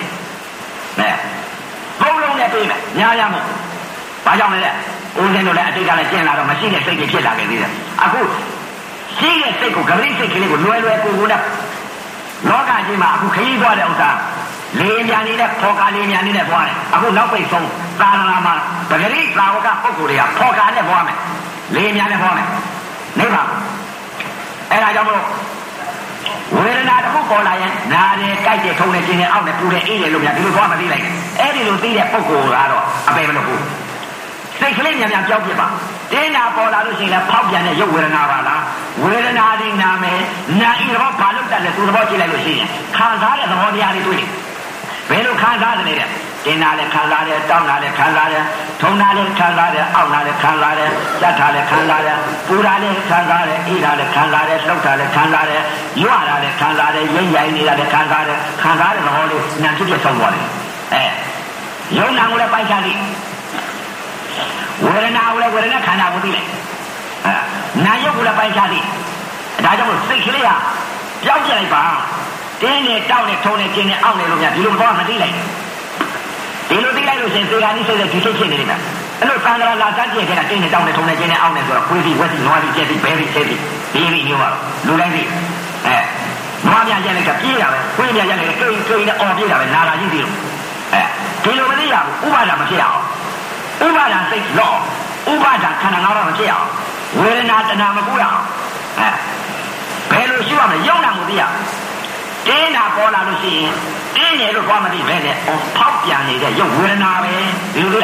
ဘုံလုံးနဲ့ပြေးမယ်ညာရမို့ဘာကြောင့်လဲဦးဇင်းတို့လည်းအတိတ်ကလည်းကျင့်လာတော့မရှိတဲ့စိတ်တွေဖြစ်လာခဲ့သေးတယ်အခုရှိတဲ့စိတ်ကိုဂရိစိတ်ကလေးကိုလွယ်ကိုနဲ့လောကကြီးမှာအခုခရီးသွားတဲ့ဥစ္စာလေးမြန်နေတဲ့ဖောကာလေးမြန်နေတဲ့ဘွားတယ်အခုနောက်ပိတ်ဆုံးသာသနာမှာပဂရိသာဝကပုဂ္ဂိုလ်တွေကဖောကာနဲ့ဘွားမယ်လေးမြန်နဲ့ဘွားမယ်နိဗ္ဗာန်အဲ့ဒါကြောင့်မလို့ဝေဒနာတစ်ခုပေါ်လာရင်နားတယ်ကြိုက်တယ်ထုံတယ်ကျင်တယ်အောက်တယ်ပူတယ်အေးတယ်လို့များဒီလိုသွားမသိလိုက်အဲ့ဒီလိုသိတဲ့ပုဂ္ဂိုလ်ကတော့အပေမလို့ဘူးစိတ်ကလေးမြန်ပြောင်းပြပါတင်းနာပေါ်လာလို့ရှိရင်ဖောက်ပြန်တဲ့ရုပ်ဝေဒနာပါလားဝေဒနာဒီနာမယ်နာဤတော့ဘာလို့တက်လဲသူသဘောကြည့်လိုက်လို့ရှိရင်ခံစားတဲ့သဘောတရားတွေတွေ့တယ်ဘယ်လိုခံစားတယ်လဲတင်းနာလည်းခံစားတယ်တောင်းတာလည်းခံစားတယ်ထုံတာလည်းခံစားတယ်အောက်တာလည်းခံစားတယ်ကြက်တာလည်းခံစားတယ်ပူတာလည်းခံစားတယ်အေးတာလည်းခံစားတယ်လှုပ်တာလည်းခံစားတယ်ရွတာလည်းခံစားတယ်ရိမ့်ရိုင်းနေတာလည်းခံစားတယ်ခံစားတဲ့သဘောလေးနာဖြစ်ဖြစ်ဆုံးသွားတယ်ယုံနာကိုလည်းပိုက်ချသည်ဝေဒနာကိုလည်းဝေဒနာခန္ဓာကိုသိလိုက်နာယုတ်ကိုလည်းပိုက်ချသည်ဒါကြောင့်မို့စိတ်ကလေးဟာပြောင်းပြလိုက်ပါတင်းနဲ့တောက်နဲ့ထုံနဲ့ကျင်းနဲ့အောက်နဲ့လို့များဒီလိုတော့မသိလိုက်ဒီလိုသိလိုက်လို့ရှင်သေဂာနိစိတ်တဲ့ဒီစိတ်ဖြစ်နေတယ်ဗျအဲ့လိုသံဃာလာတတ်ကြည့်ခဲ့တာတင်းနဲ့တောက်နဲ့ထုံနဲ့ကျင်းနဲ့အောက်နဲ့ဆိုတော့ခွေးစီဝက်စီနွားစီကျက်စီဘဲစီဆဲစီဒီလိုမျိုးပါလူတိုင်းသိနွားများကျက်လိုက်ကပြေးတာပဲခွေးများကျက်လိုက်ကကိန်းနဲ့အော်ပြေးတာပဲနာလာကြီးသေးလို့ဒီလိုမသိရဘူးဥပါဒမဖြစ်အောင်ဥပါဒစိတ်လောဥပါဒခန္ဓာငါးပါးမဖြစ်အောင်ဝေဒနာတဏှာမကူရအောင်ဘယ်လိုရှိရမလဲယုံနာမှုသိရတင်းတာပေါ်လာလို့ရှိရင်တင်းတယ်လို့ဘာမှမသိပဲနဲ့ဖောက်ပြန်နေတဲ့ရုပ်ဝေဒနာပဲဒီလိုလေ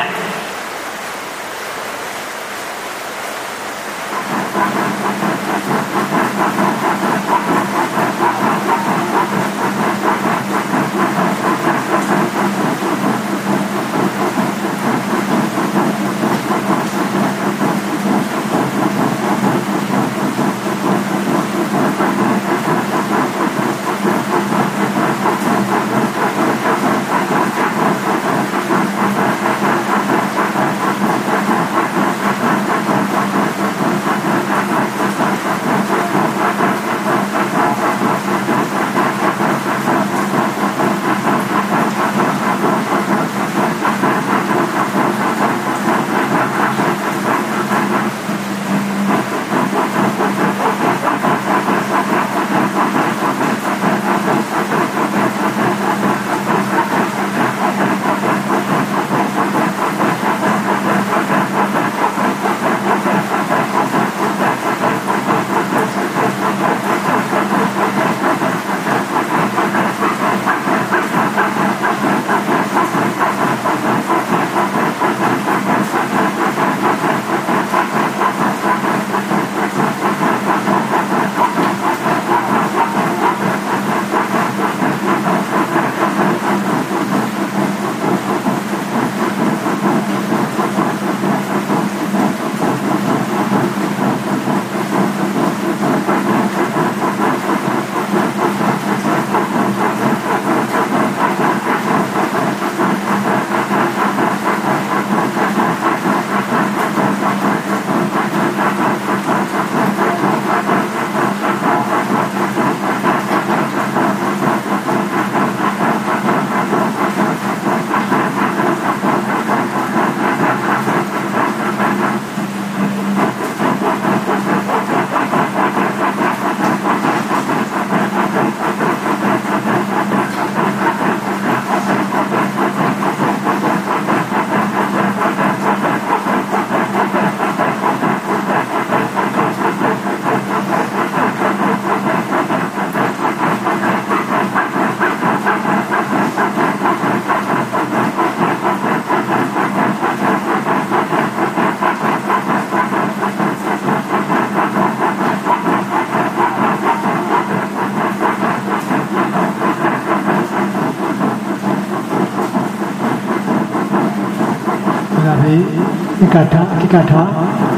ဒီကထာ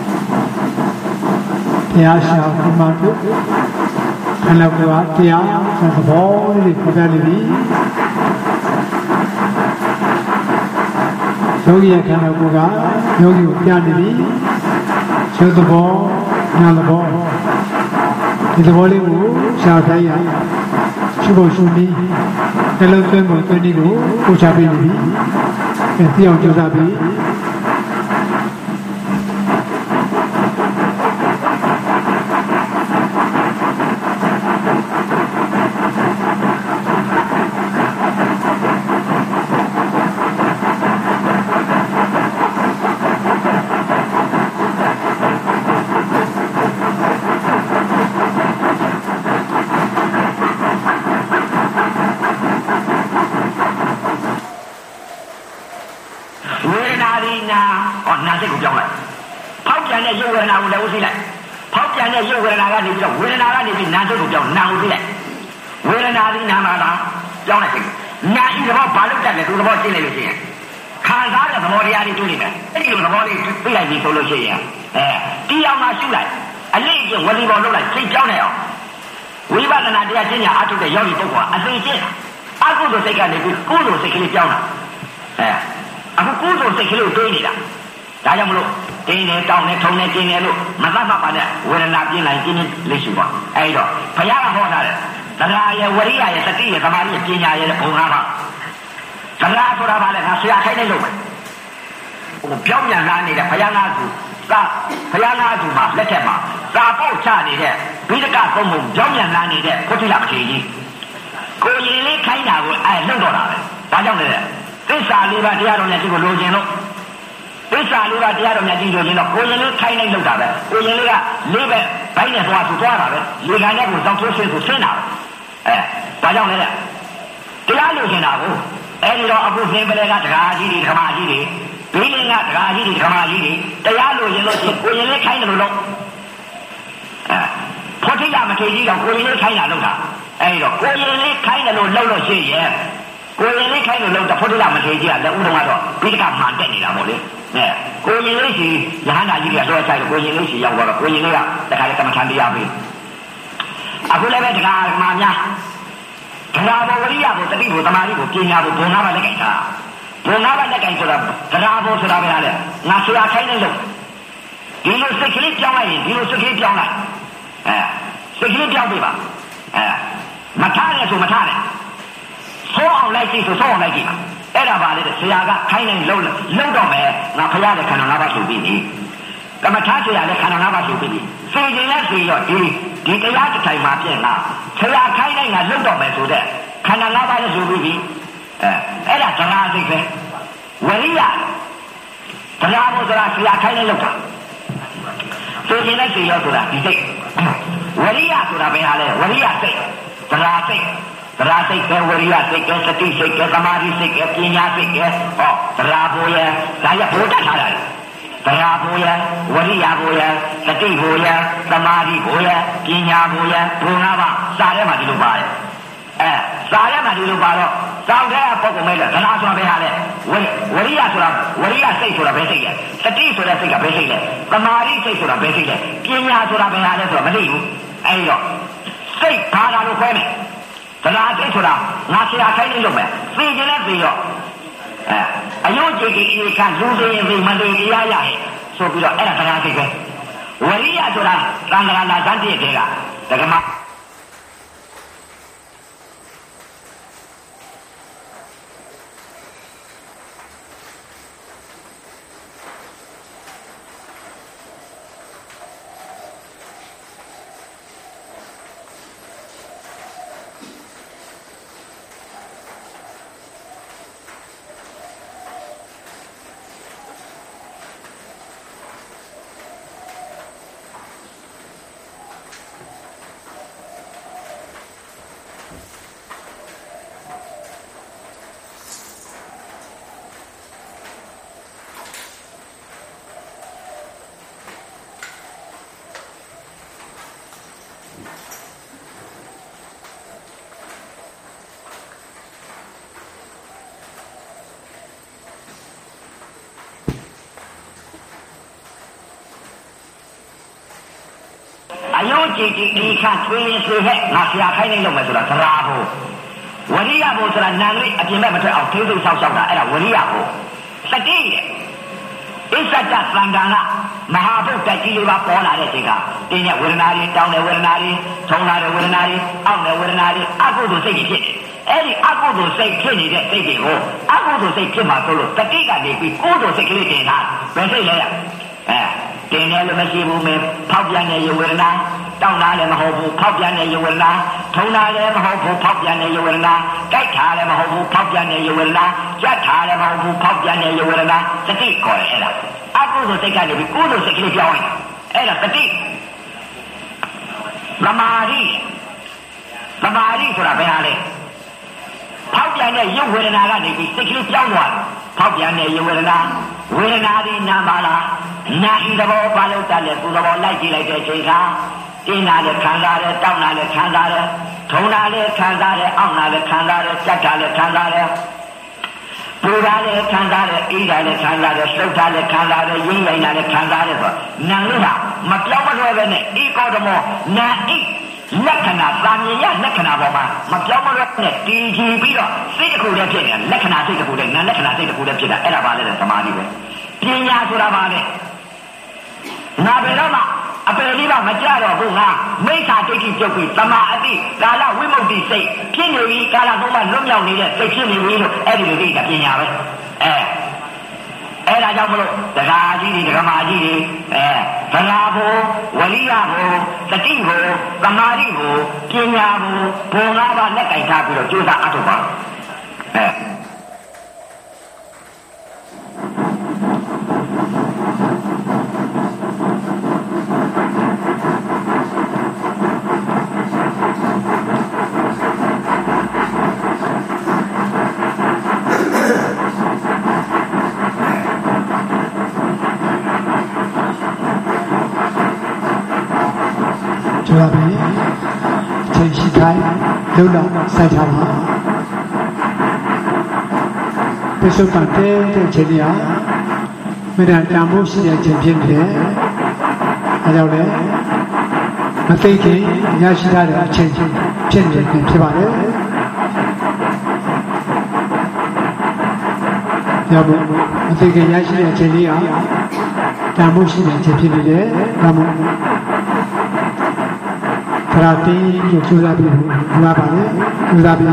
တရားရှာဒီမှာတို့ခန္ဓာကိုယ်ကတရားဆိုသဘောလေးပေါ်ပြနေပြီယောဂီရဲ့ခန္ဓာကိုယ်ကယောဂီကိုပြနေပြီရုပ်သဘောနာမ်သဘောဒီသဘောလေးကိုရှာခိုင်းရရှုဖို့ရှုနည်းနှလုံးသွင်းဖို့သွင်းနည်းကိုပို့ချပေးနေပြီသိအောင်ကြိုးစားပြီးဒီခါသွေးရင်ဆွေဟဲ့ငါဆရာခိုင်းနေလို့မယ်ဆိုတာသရာဖို့ဝရိယဖို့ဆိုတာနာလေးအပြင်ဘက်မထွက်အောင်ထိသိဆောက်ရှောက်တာအဲ့ဒါဝရိယဖို့စတိရဲ့ဣစ္ဆတသံဃာကမဟာဘုဒ္ဓကြီးလေးပါပေါ်လာတဲ့ချိန်ကတင်းရဲ့ဝေဒနာတွေတောင်းတဲ့ဝေဒနာတွေထုံလာတဲ့ဝေဒနာတွေအောင့်တဲ့ဝေဒနာတွေအကုသိုလ်စိတ်တွေဖြစ်တယ်အဲ့ဒီအကုသိုလ်စိတ်ဖြစ်နေတဲ့စိတ်တွေကိုအကုသိုလ်စိတ်ဖြစ်မှာဆိုလို့တတိကနေပြီးကုသိုလ်စိတ်ကလေးတင်လာဘယ်စိတ်လဲတင်တယ်လို့မရှိဘူးမင်းဖောက်ပြန်တဲ့ယဝေဒနာတောင်းတာလည်းမဟုတ်ဘူးဖောက်ပြန်တဲ့ယဝေဒနာထုံတာလည်းမဟုတ်ဘူးဖောက်ပြန်တဲ့ယဝေဒနာကြိုက်တာလည်းမဟုတ်ဘူးဖောက်ပြန်တဲ့ယဝေဒနာကြက်တာလည်းမဟုတ်ဘူးဖောက်ပြန်တဲ့ယဝေဒနာတတိခေါ်တယ်အဲ့ဒါအကုသိုလ်စိတ်ကနေပြီးကုသိုလ်စိတ်ကလေးပြောင်းရင်အဲ့ဒါတတိသမာဓိဆိုတာဘယ်ဟာလဲဖောက်ပြန်တဲ့ယဝေဒနာကနေပြီးစိတ်ကလေးပြောင်းသွားတယ်ဖောက်ပြန်တဲ့ယဝေဒနာဝေဒနာဒီနာပါလားနာဤသဘောပါလို့တက်လေသူသဘောလိုက်ကြည့်လိုက်တဲ့အချိန်ခါတင်းလာလည်းခံစားတယ်တောင်းလာလည်းခံစားတယ်ထုံလာလည်းခံစားတယ်အောင့်လာလည်းခံစားတယ်ကြက်တာလည်းခံစားတယ်ပူတာလည်းခံစားတယ်အေးတာလည်းခံစားတယ်လှုပ်တာလည်းခံစားတယ်ရင်းလိုက်တာလည်းခံစားတယ်ဆိုနာလို့ကမပြောင်းမလွယ်ပဲနဲ့ဤကောဓမောနာဤလက္ခဏာသာမြင်ရလက္ခဏာပေါ်မှာမပြောင်းမလွယ်နဲ့တည်ကြည်ပြီးတော့စိတ်တစ်ခုတည်းဖြစ်နေတာလက္ခဏာစိတ်တစ်ခုတည်းနာလက္ခဏာစိတ်တစ်ခုတည်းဖြစ်တာအဲ့ဒါပါလေသမာဓိပဲပညာဆိုတာပါလေငါဘယ်တော့မှအပယ်လေးပါမကြတော့ဘူးငါမိစ္ဆာဒိဋ္ဌိပြုတ်ပြီးသမာအတိကာလဝိမု ക്തി စိတ်ဖြစ်နေပြီကာလသုံးပါလွတ်မြောက်နေတဲ့စိတ်ဖြစ်နေပြီလို့အဲ့ဒီလိုသိတာပညာပဲအဲ့ဒါကြောင့်မလို့တရားကြီးတွေဓမ္မကြီးတွေသရာဖို့ဝရိယဖို့တတိဖို့သမာဓိဖို့ပညာဖို့ဘုံ၅ပါးလက်ကင်ထားပြီးတော့ကြိုးစားအထောက်ပါဆိုပါပြီချိန်ရှိတိုင်းလုံလောက်စိုက်ထားပါပိစုပန်တဲ့ချိန်ကြီးဟာမရတန်ဖို့ရှိတဲ့ချိန်ဖြစ်နေတယ်အဲကြောင့်လည်းမသိခင်ရရှိထားတဲ့အချိန်ဖြစ်နေတယ်ဖြစ်ပါတယ်ကြောင့်မသိခင်ရရှိတဲ့အချိန်ကြီးဟာတန်ဖို့ရှိတဲ့ချိန်ဖြစ်နေတယ်ဒါမှမဟုတ်ခရာတီကိုကျူလာပြီးလာပါလေကျူလာပြီး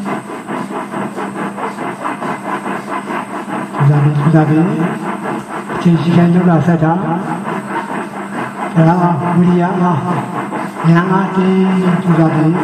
ဒါပြီးချိန်ရှိခိုင်းလို့လာဆက်တာဒါဝိရိယအားဉာဏ်အားတည်ကြည့်ပါပြီ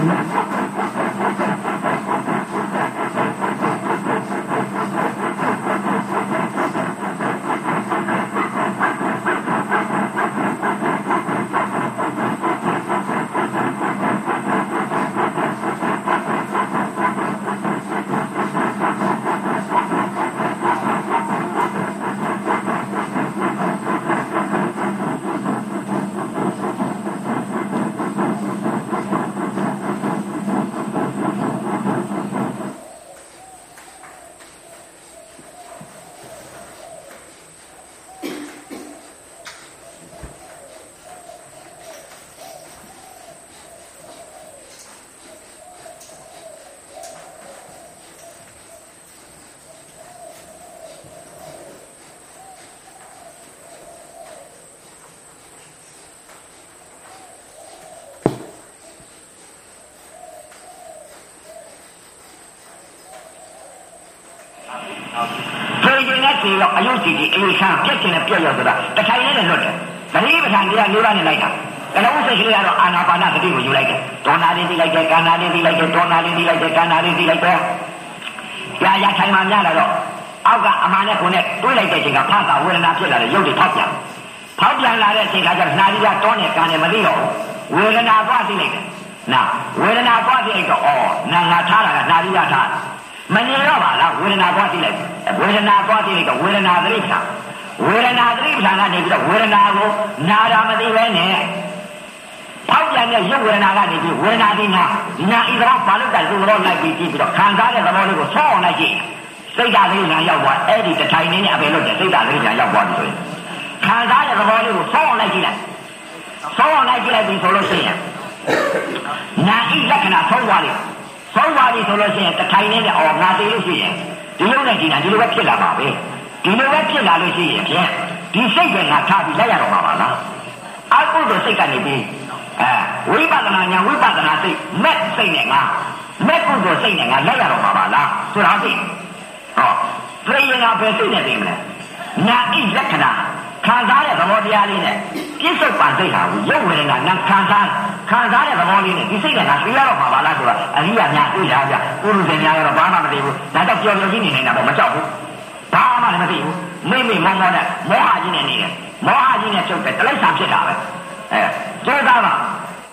အယုတ်ကြည်ကြီးအေးချမ်းပြက်ချင်တဲ့ပြက်ရောက်ဆိုတာတထိုင်နဲ့လွတ်တယ်သတိပဋ္ဌာန်တရား၄ပါးနဲ့လိုက်တာကလုံးစိတ်ကလေးကတော့အာနာပါနသတိကိုယူလိုက်တယ်ဒေါနာလေးသိလိုက်တယ်ကာနာလေးသိလိုက်တယ်ဒေါနာလေးသိလိုက်တယ်ကာနာလေးသိလိုက်တယ်ကြာရထိုင်မှများလာတော့အောက်ကအမှန်နဲ့ကိုယ်နဲ့တွေးလိုက်တဲ့အချိန်ကဖာသာဝေဒနာဖြစ်လာတယ်ရုပ်တွေဖောက်ပြန်လာတဲ့အချိန်ကကျတော့နှာကြီးကတောနဲ့ကာနဲ့မသိတော့ဝေဒနာသွားသိလိုက်တယ်နာဝေဒနာသွားသိလိုက်တော့အော်နာငါထားတာကနှာကြီးကထားမနေတော့ပါလားဝေဒနာသွားသိလိုက်ဝေဒနာသွားသိလိုက်တော့ဝေဒနာသတိပဋ္ဌာန်ဝေဒနာသတိပဋ္ဌာန်ကနေပြီးတော့ဝေဒနာကိုနာတာမသိပဲနဲ့ဖောက်ပြန်တဲ့ရုပ်ဝေဒနာကနေပြီးဝေဒနာဒီနာဣဒရာဘာလို့ကသူ့တော့လိုက်ပြီးကြည့်ပြီးတော့ခံစားတဲ့သဘောလေးကိုဆောင်းအောင်လိုက်ကြည့်စိတ်ဓာတ်လေးကရောက်သွားအဲ့ဒီတထိုင်နေနဲ့အပေလို့တဲ့စိတ်ဓာတ်လေးကရောက်သွားပြီဆိုရင်ခံစားတဲ့သဘောလေးကိုဆောင်းအောင်လိုက်ကြည့်လိုက်ပြီးဆိုလို့ရှိရင်နာဣလက္ခဏာဆောင်းသွားတယ်ဆောင်းသွားပြီဆိုလို့ရှိရင်တထိုင်နေနဲ့ငါသိလို့ရှိရင်ဒီလိုနဲ့ဒီနာဒီလိုပဲဖြစ်လာပါပဲဒီလိုပဲဖြစ်လာလို့ရှိရင်ဖြင့်ဒီစိတ်ပဲငါထားပြီးလိုက်ရတော့မှာပါလားအကုသိုလ်စိတ်ကနေပြီးဝိပဿနာဉာဏ်ဝိပဿနာစိတ်မဲ့စိတ်နဲ့ငါမဲ့ကုသိုလ်စိတ်နဲ့ငါလိုက်ရတော့မှာပါလားဆိုတာသိဟောပြည့်ရင်ငါပဲစိတ်နဲ့သိမလဲညာဣလက္ခဏာခံစားတဲ့သဘောတရားလေးနဲ့ပြစ္ဆုတ်ပန်စိတ်ဟာရုပ်ဝေဒနာနဲ့ခံစားတဲ့သဘောလေးနဲ့ဒီစိတ်နဲ့ငါသိရတော့မှာပါလားဆိုတာအရိယာများသိတာကြပုရုဇဉ်များကတော့ဘာမှမသိဘူးဒါတော့ပျော်ပျော်ကြီးနေနေတာပေါ့မကြောက်ဘူးဘာမှလည်းမသိဘူးမိမေမောမောနဲ့မောဟကြီးနဲ့နေတယ်မောဟကြီးနဲ့ချုပ်တယ်တလိုက်ဆံဖြစ်တာပဲကျိုးသားပါ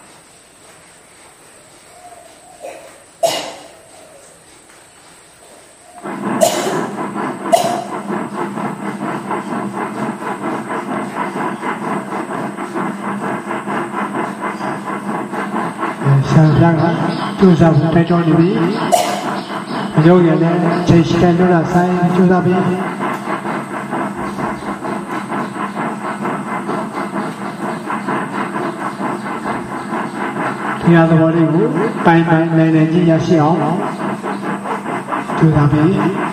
ဆရာကကျိုးစားတိုက်တော်နေပြီရုပ်ရည်နဲ့ချိန်ရှိတဲ့လို့ဆိုင်ကျိုးစားပြီဒီအသဘောလေးကိုပိုင်နိုင်ကြည့်ရရှိအောင်ကျိုးစားပြီ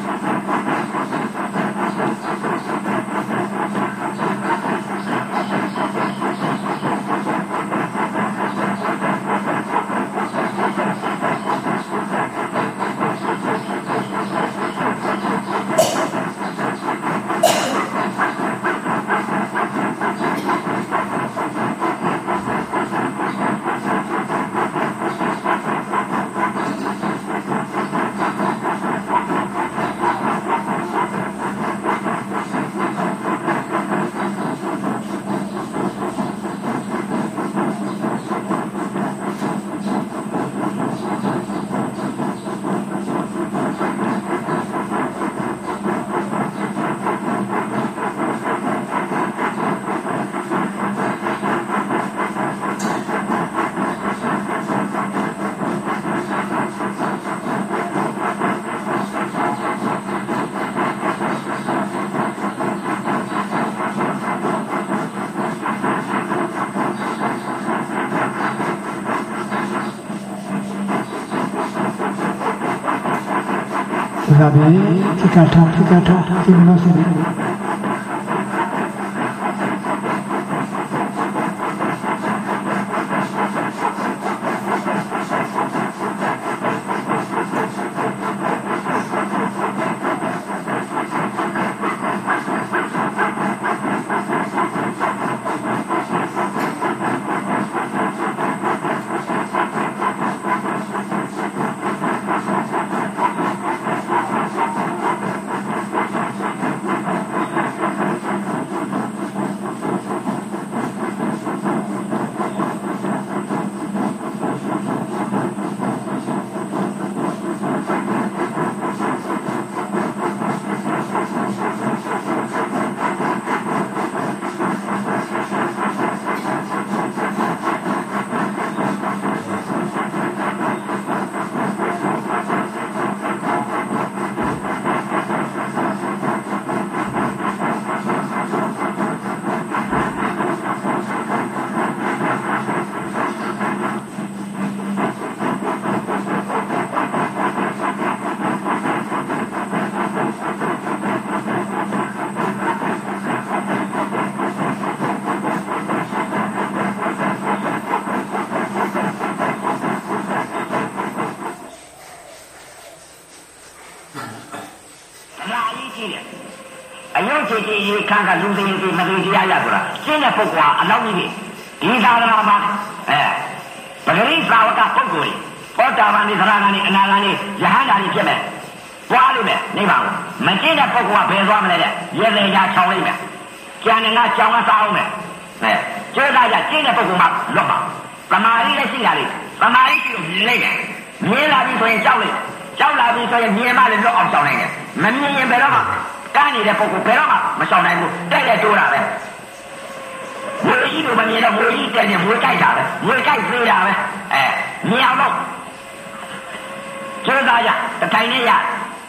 ဒါပဲထိကထားဒီလိုဆိုတယ်ချေကြီးခန်းကလူစင်းကြီးမသိတရားရဆိုတာကျင့်တဲ့ပုဂ္ဂိုလ်ဟာအလောက်ကြီးဒီသာသနာမှာပဂရိသာဝကပုဂ္ဂိုလ်ဘောတာပန်ဒီသရဂန်ဒီအနာဂန်ဒီယဟန္တာဒီဖြစ်မယ်သွားလိမ့်မယ်နိဗ္ဗာန်ကိုမကျင့်တဲ့ပုဂ္ဂိုလ်ကဘယ်သွားမလဲတဲ့ရေသေးချချောင်းလိုက်မယ်ကျန်တဲ့ကကြောင်ကစားအောင်မယ်ကျိုးသားကြကျင့်တဲ့ပုဂ္ဂိုလ်မှလွတ်ပါသမာဓိလည်းရှိတာလေသမာဓိရှိလို့မြင်လိုက်တယ်မြင်လာပြီဆိုရင်ကြောက်လိုက်ကြောက်လာပြီဆိုရင်မြင်မှလည်းလွတ်အောင်ရှောင်နိုင်တယ်မမြင်ရင်ဘယ်တော့မှကန်းနေတဲ့ပုဂ္ဂိုလ်ဘယ်တော့မှမရှောင်နိုင်ဘူးတက်တဲ့တိုးတာပဲမွေကြီးတို့မမြင်တော့မွေကြီးတက်နေမွေကြိုက်တာပဲမွေကြိုက်သေးတာပဲမြင်အောင်တော့ကျိုးသားကြတထိုင်နဲ့ရ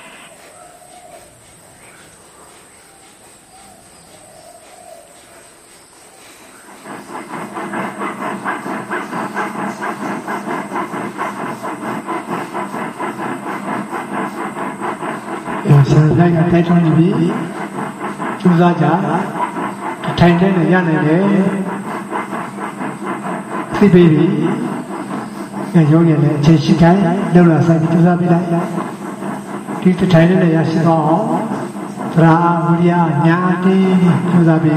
ဆရာကတိုက်တွန်းနေပြီကျူးစားကြထိုင်တဲ့နဲ့ရနိုင်တယ်သိပြီရုံးရတဲ့အခြေရှိတိုင်းလောက်လာဆိုင်ကျူးစားပြလိုက်ဒီထိုင်တဲ့နဲ့ရရှိတော့သရာဝိရိယညာတိကျူးစားပြီ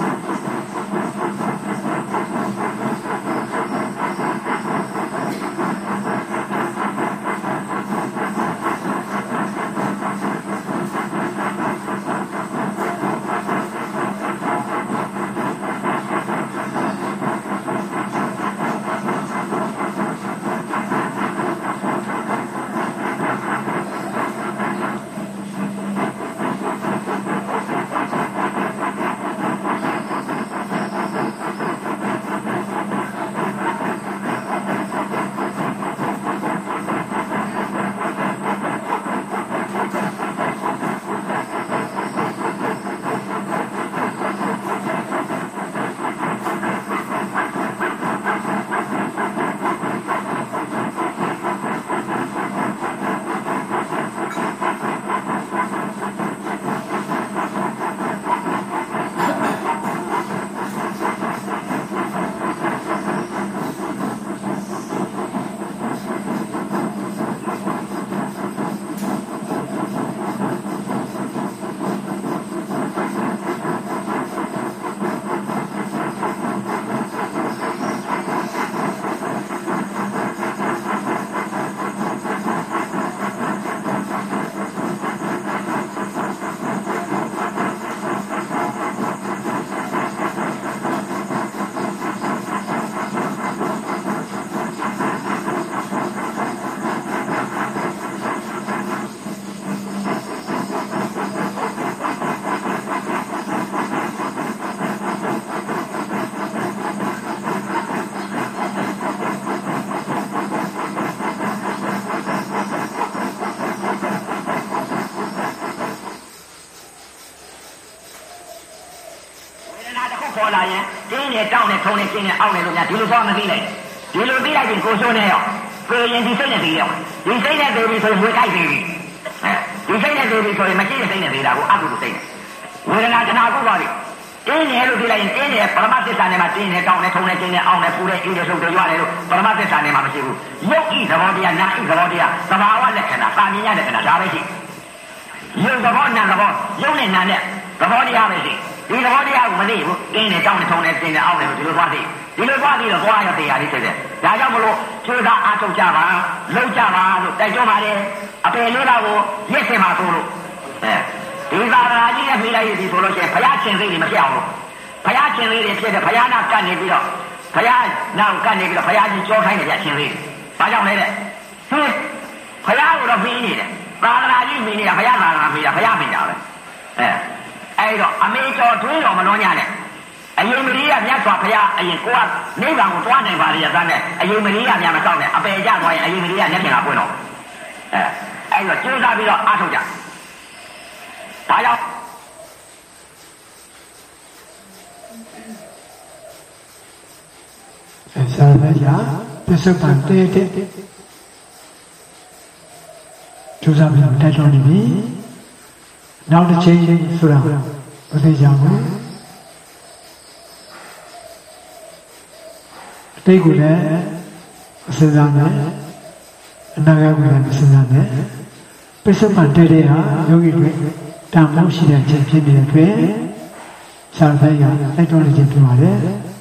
ပေါ်လာရင်တင်းနဲ့တောင်းနဲ့ထုံနဲ့ကျင်းနဲ့အောက်နဲ့လို့များဒီလိုသွားမသိလိုက်ဒီလိုသိလိုက်ရင်ကိုစိုးနဲ့ရောကိုရင်ဒီစိတ်နဲ့သိရောဒီစိတ်နဲ့သိပြီဆိုရင်ဝေကြိုက်ပြီဒီစိတ်နဲ့သိပြီဆိုရင်မရှိတဲ့စိတ်နဲ့သိတာကိုအကုသိုလ်စိတ်နဲ့ဝေဒနာတဏှာကုပါလိတင်းနဲ့လို့သိလိုက်ရင်တင်းနဲ့ပရမသစ္စာနဲ့မှာတင်းနဲ့တောင်းနဲ့ထုံနဲ့ကျင်းနဲ့အောက်နဲ့ပူတဲ့အိတဲ့ဆုပ်တွေရွာတယ်လို့ပရမသစ္စာနဲ့မှာမရှိဘူးယုတ်ဤသဘောတရားနာဤသဘောတရားသဘာဝလက္ခဏာသာမြင်ရတဲ့လက္ခဏာဒါပဲရှိယုတ်သဘောနာသဘောယုတ်နဲ့နာနဲ့သဘောတရားပဲရှိဒီသဘောတရားကိုမသိဘူးတင်းနဲ့တောင်းနဲ့ထုံနဲ့ကျင်းနဲ့အောက်နဲ့ဒီလိုသွားသိဒီလိုသွားပြီးတော့သွားရတရားလေးဖြစ်တယ်ဒါကြောင့်မလို့ကျိုးသားအားထုတ်ကြပါလုပ်ကြပါလို့တိုက်တွန်းပါတယ်အပေလေးပါကိုရစ်စင်ပါဆိုလို့ဒီသာသနာကြီးနဲ့မိလိုက်ရည်ဆိုလို့ရှိရင်ဘုရားရှင်စိတ်တွေမဖြစ်အောင်လို့ဘုရားရှင်စိတ်တွေဖြစ်တယ်ဘုရားနာကတ်နေပြီးတော့ဘုရားနာကတ်နေပြီးတော့ဘုရားကြီးကြောခိုင်းတယ်ဗျရှင်စိတ်ဘာကြောင့်လဲတဲ့ဟင်းဘုရားကိုတော့ပြီးနေတယ်သာသနာကြီးမိနေတာဘုရားသာသနာမိတာဘုရားမိတာပဲအဲ့တော့အမေကျော်တွင်းတော်မလို့ညနဲ့အယုံမရီးကမြတ်စွာဘုရားအရင်ကိုကနိဗ္ဗာန်ကိုတွားနိုင်ပါလေရသနဲ့အယုံမရီးကများမတောက်နဲ့အပေကြသွားရင်အယုံမရီးကမျက်ပြင်လာပွင့်တော့အဲ့တော့ကျိုးစားပြီးတော့အားထုတ်ကြဒါကြောင့်ဆရာမကြီးပြစ္ဆုတ်ပန်တဲတဲ့ကျိုးစားပြီးတော့တိုက်တော်နေပြီနောက်တစ်ချိန်ဆိုတာမသိကြဘူးအတိတ်ကိုလည်းအစစားနဲ့အနာဂတ်ကိုလည်းအစစားနဲ့ပြစ္ဆုတ်ပန်တဲတဲ့ဟာယောဂီတွေတန်ဖိုးရှိတဲ့ခြင်းဖြစ်နေတဲ့အတွက်ဆရာဘုရားတိုက်တွန်းနေခြင်းဖြစ်ပါတယ်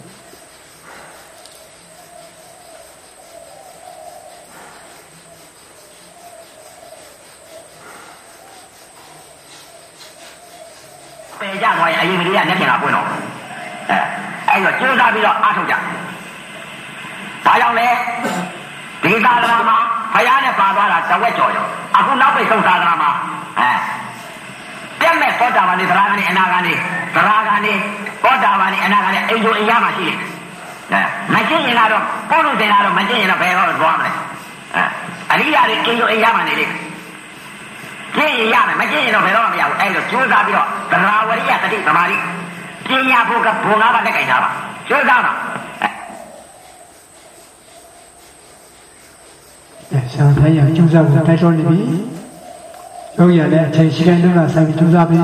ပေကြသွားရင်အရင်ကလေးကမျက်ပြင်လာပွင့်တော့အဲ့တော့ကျိုးစားပြီးတော့အားထုတ်ကြဘာကြောင့်လဲဒီသာသနာမှာဘုရားနဲ့ပါသွားတာတဝက်ကျော်ကျော်အခုနောက်ပိတ်ဆုံးသာသနာမှာပြတ်မဲ့သောတာပန်နေသရဂန်နေအနာဂန်နေသရဂန်နေသောတာပန်နေအနာဂန်နေအိမ်ကျိုးအိမ်ရမှာရှိတယ်မကျင့်ရင်တော့ပို့လို့တင်တော့မကျင့်ရင်တော့ဘယ်တော့သွားမလဲအရိယာတွေအိမ်ကျိုးအိမ်ရမှာနေလိမ့်ကျင့်ရင်ရမယ်မကျင့်ရင်တော့ဘယ်တော့မှမရဘူးအဲ့လိုကြိုးစားပြီးတော့သရဝရိယတတိသမာဓိပညာဖို့ကဘုံ၅ပါးနဲ့ကြိုင်ထားပါကြိုးစားပါဆရာဘုရားကျူးစားဖို့တိုက်တွန်းနေပြီယောဂီလည်းအချိန်ရှိတိုင်းလုံးလာဆိုင်ပြီးကျူးစားပြီ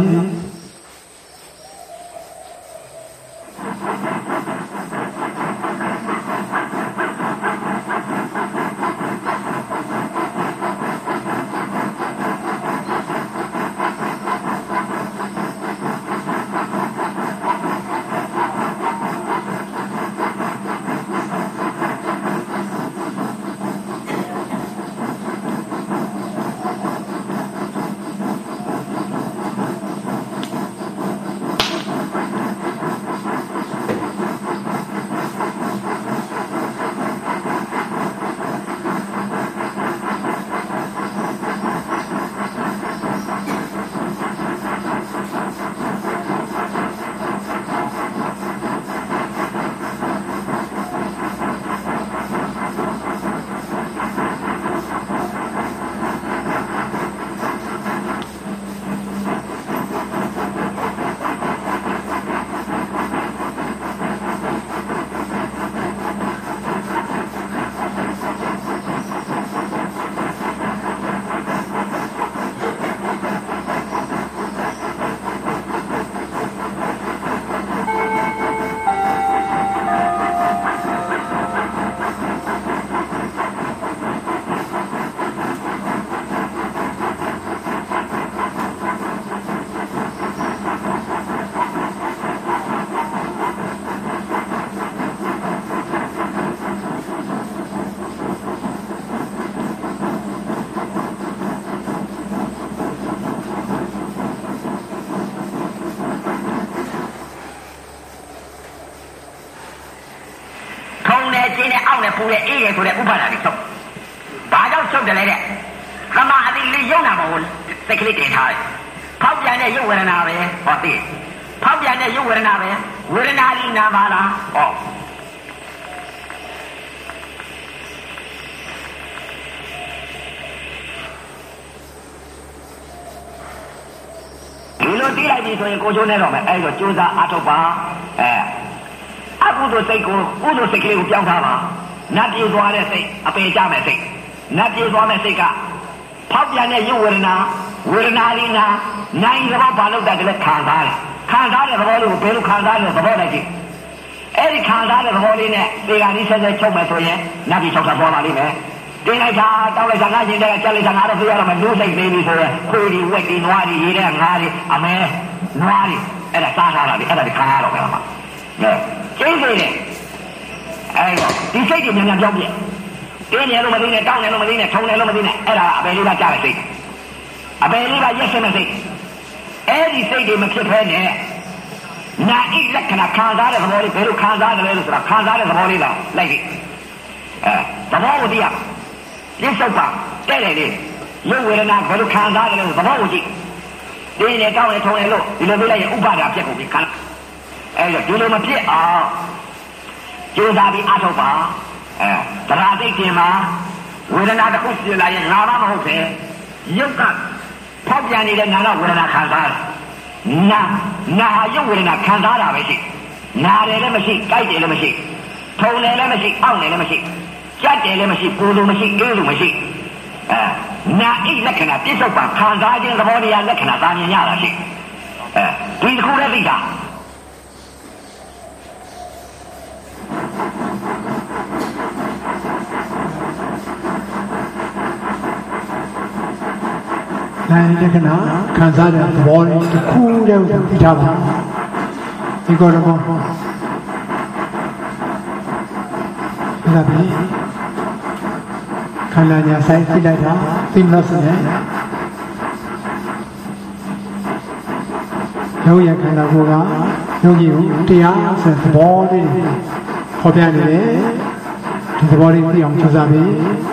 ကျင်းနဲ့အောက်နဲ့ပူတဲ့အေးတယ်ဆိုတဲ့ဥပါဒာတွေချုပ်ဘာကြောင့်ချုပ်တယ်လဲတဲ့သမာအတိလေးယုံနာမဟုတ်စိတ်ကလေးတင်ထားတယ်ဖောက်ပြန်တဲ့ရုပ်ဝေဒနာပဲဟောသိဖောက်ပြန်တဲ့ရုပ်ဝေဒနာပဲဝေဒနာလေးနာပါလားဟောဒီလိုသိလိုက်ပြီဆိုရင်ကိုကျိုးနေတော့မယ်အဲ့တော့ကြိုးစားအားထုတ်ပါအကုသိုလ်စိတ်ကိုကုသိုလ်စိတ်ကလေးကိုပြောင်းထားပါနတ်ပြေသွားတဲ့စိတ်အပေကြမဲ့စိတ်နတ်ပြေသွားမဲ့စိတ်ကဖောက်ပြန်တဲ့ရုပ်ဝေဒနာလေးနာနိုင်သဘောဘာလို့တတ်တယ်လဲခံစားတယ်ခံစားတဲ့သဘောလေးကိုဘယ်လိုခံစားလဲသဘောလိုက်ကြည့်အဲ့ဒီခံစားတဲ့သဘောလေးနဲ့ဒီကနေ့ဆက်ဆက်ချုပ်မယ်ဆိုရင်နတ်ပြေချုပ်တာပေါ်လာလိမ့်မယ်တင်လိုက်တာတောက်လိုက်တာငါရင်တဲ့ကြက်လိုက်တာငါတော့ပြရတော့မယ်လူစိတ်သေးပြီဆိုရင်ခွေးဒီဝက်ဒီနွားဒီရေးတဲ့ငါးဒီအမဲနွားဒီအဲ့ဒါစားထားတာဒီအဲ့ဒါဒီခံရတော့မယ်မှာကျင်းနေတယ်အဲ့တော့ဒီစိတ်တွေမြန်မြန်ပြောင်းပြည့်တင်းနေလို့မသိနဲ့တောင်းနေလို့မသိနဲ့ထုံနေလို့မသိနဲ့အဲ့ဒါအပယ်လေးပါကြားတဲ့စိတ်အပယ်လေးပါရက်စက်တဲ့စိတ်အဲ့ဒီစိတ်တွေမဖြစ်ဖဲနဲ့နာဣလက္ခဏာခံစားတဲ့သဘောလေးဘယ်လိုခံစားတယ်လဲဆိုတာခံစားတဲ့သဘောလေးလားလိုက်ပြီသဘောကိုသိရပြစ္ဆုတ်ပါတဲ့တယ်လေရုပ်ဝေဒနာဘယ်လိုခံစားတယ်လဲသဘောကိုကြည့်တင်းနေတောင်းနေထုံနေလို့ဒီလိုပြလိုက်ရင်ဥပါဒါပြက်ကုန်ပြီခံအဲ့တော့ဒီလိုမဖြစ်အောင်ကြိုးစားပြီးအားထုတ်ပါတရားသိခြင်းမှာဝေဒနာတစ်ခုဖြစ်လာရင်ငါမှမဟုတ်ပဲရုပ်ကဖောက်ပြန်နေတဲ့နာကဝေဒနာခံစားတယ်နာရုပ်ဝေဒနာခံစားတာပဲရှိနာတယ်လည်းမရှိကြိုက်တယ်လည်းမရှိထုံတယ်လည်းမရှိအောင့်တယ်လည်းမရှိကြက်တယ်လည်းမရှိပူလို့မရှိအေးလို့မရှိနာဣလက္ခဏာပြစ္ဆုတ်ပါခံစားခြင်းသဘောတရားလက္ခဏာသာမြင်ရတာရှိဒီတစ်ခုလည်းသိတာနိုင်တဲ့ခဏခံစားတဲ့သဘောလေးတစ်ခုတည်းကိုသိထားပါဒီကောတော့လာပြီခန္ဓာညာဆိုင်သိလိုက်တာသိမလို့ဆိုရင်ယောဂီခန္ဓာကိုယ်ကယောဂီကိုတရားဆိုတဲ့သဘောလေးခေါ်ပြနေတယ်ဒီသဘောလေးသိအောင်ကြိုးစားပြီ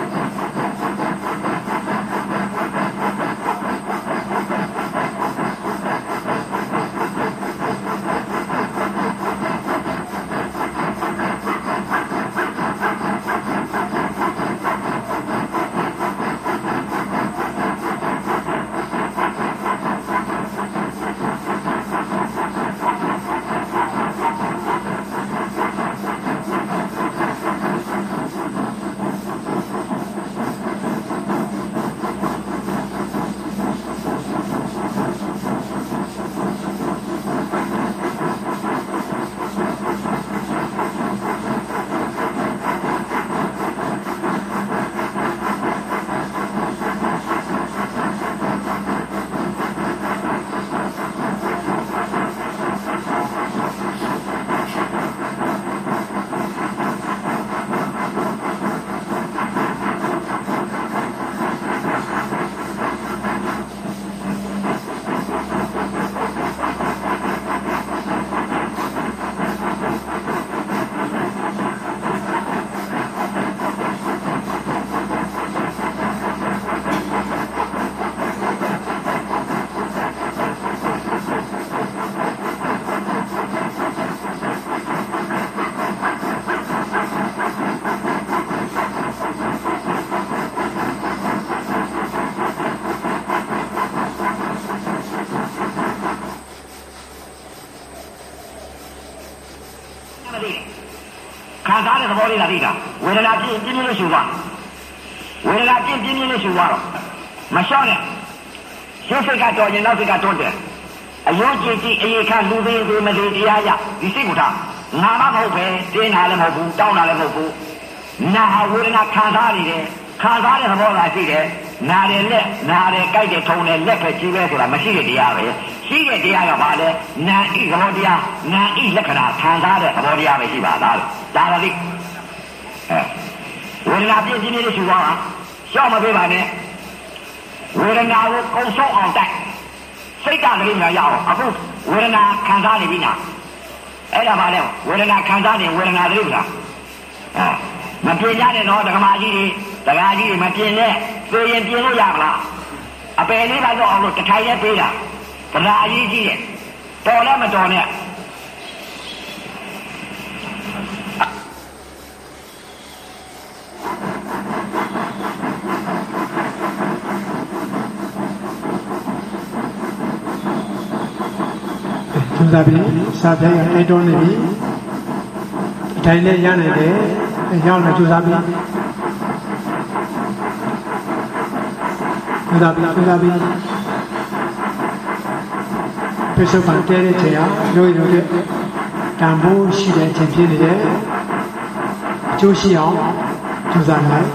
ခံစားတဲ့သဘောလေးကသိတာဝေဒနာပြင်းပြင်းလေးရှူသွားဝေဒနာပြင်းပြင်းလေးရှူသွားတော့မလျှော့နဲ့ရှင်းစိတ်ကတော်ရင်နောက်စိတ်ကတွန်းတယ်အယုံကြည်ကြည်အေခါလူသေးသေးမသေးတရားရဒီစိတ်ကိုထားငါမဟုတ်ပဲတင်းတာလည်းမဟုတ်ဘူးတောင်းတာလည်းမဟုတ်ဘူးနာဝေဒနာခံစားနေတယ်ခံစားတဲ့သဘောကရှိတယ်နာတယ်လက်နာတယ်ကြိုက်တယ်ထုံတယ်လက်ပဲကြီးပဲဆိုတာမရှိတဲ့တရားပဲရှိတဲ့တရားကဘာလဲနာဣသဘောတရားနာဣလက္ခဏာခံစားတဲ့သဘောတရားပဲရှိပါလားဒါပါလိဝေဒနာပြင်းပြင်းလေးရှူသွားတာရှော့မပေးပါနဲ့ဝေဒနာကိုကုံဆုံးအောင်တိုက်စိတ်ကလေးများရအောင်အခုဝေဒနာခံစားနေပြီလားအဲ့ဒါပါလဲဝေဒနာခံစားနေဝေဒနာတွေလားမပြင်းကြနဲ့တော့ဒကမာကြီးတွေမပြင်းနဲ့သိရင်ပြင်းလို့ရမလားအပယ်လေးပါတော့အောင်လို့တထိုင်ရဲပေးတာဗလာအကြီးကြီးတဲ့တော်လည်းမတော်နဲ့သူစားပြီစားပြရတိုက်တွန်းနေပြီအထိုင်နဲ့ရနိုင်တယ်ရောက်နေသူစားပြီသူစားပြီပြဿနာတဲတဲ့ချိန်ဟာရိုးရိုးတဲ့တန်ဖိုးရှိတဲ့အချိန်ဖြစ်နေတယ်အကျိုးရှိအောင်သူစားနိုင်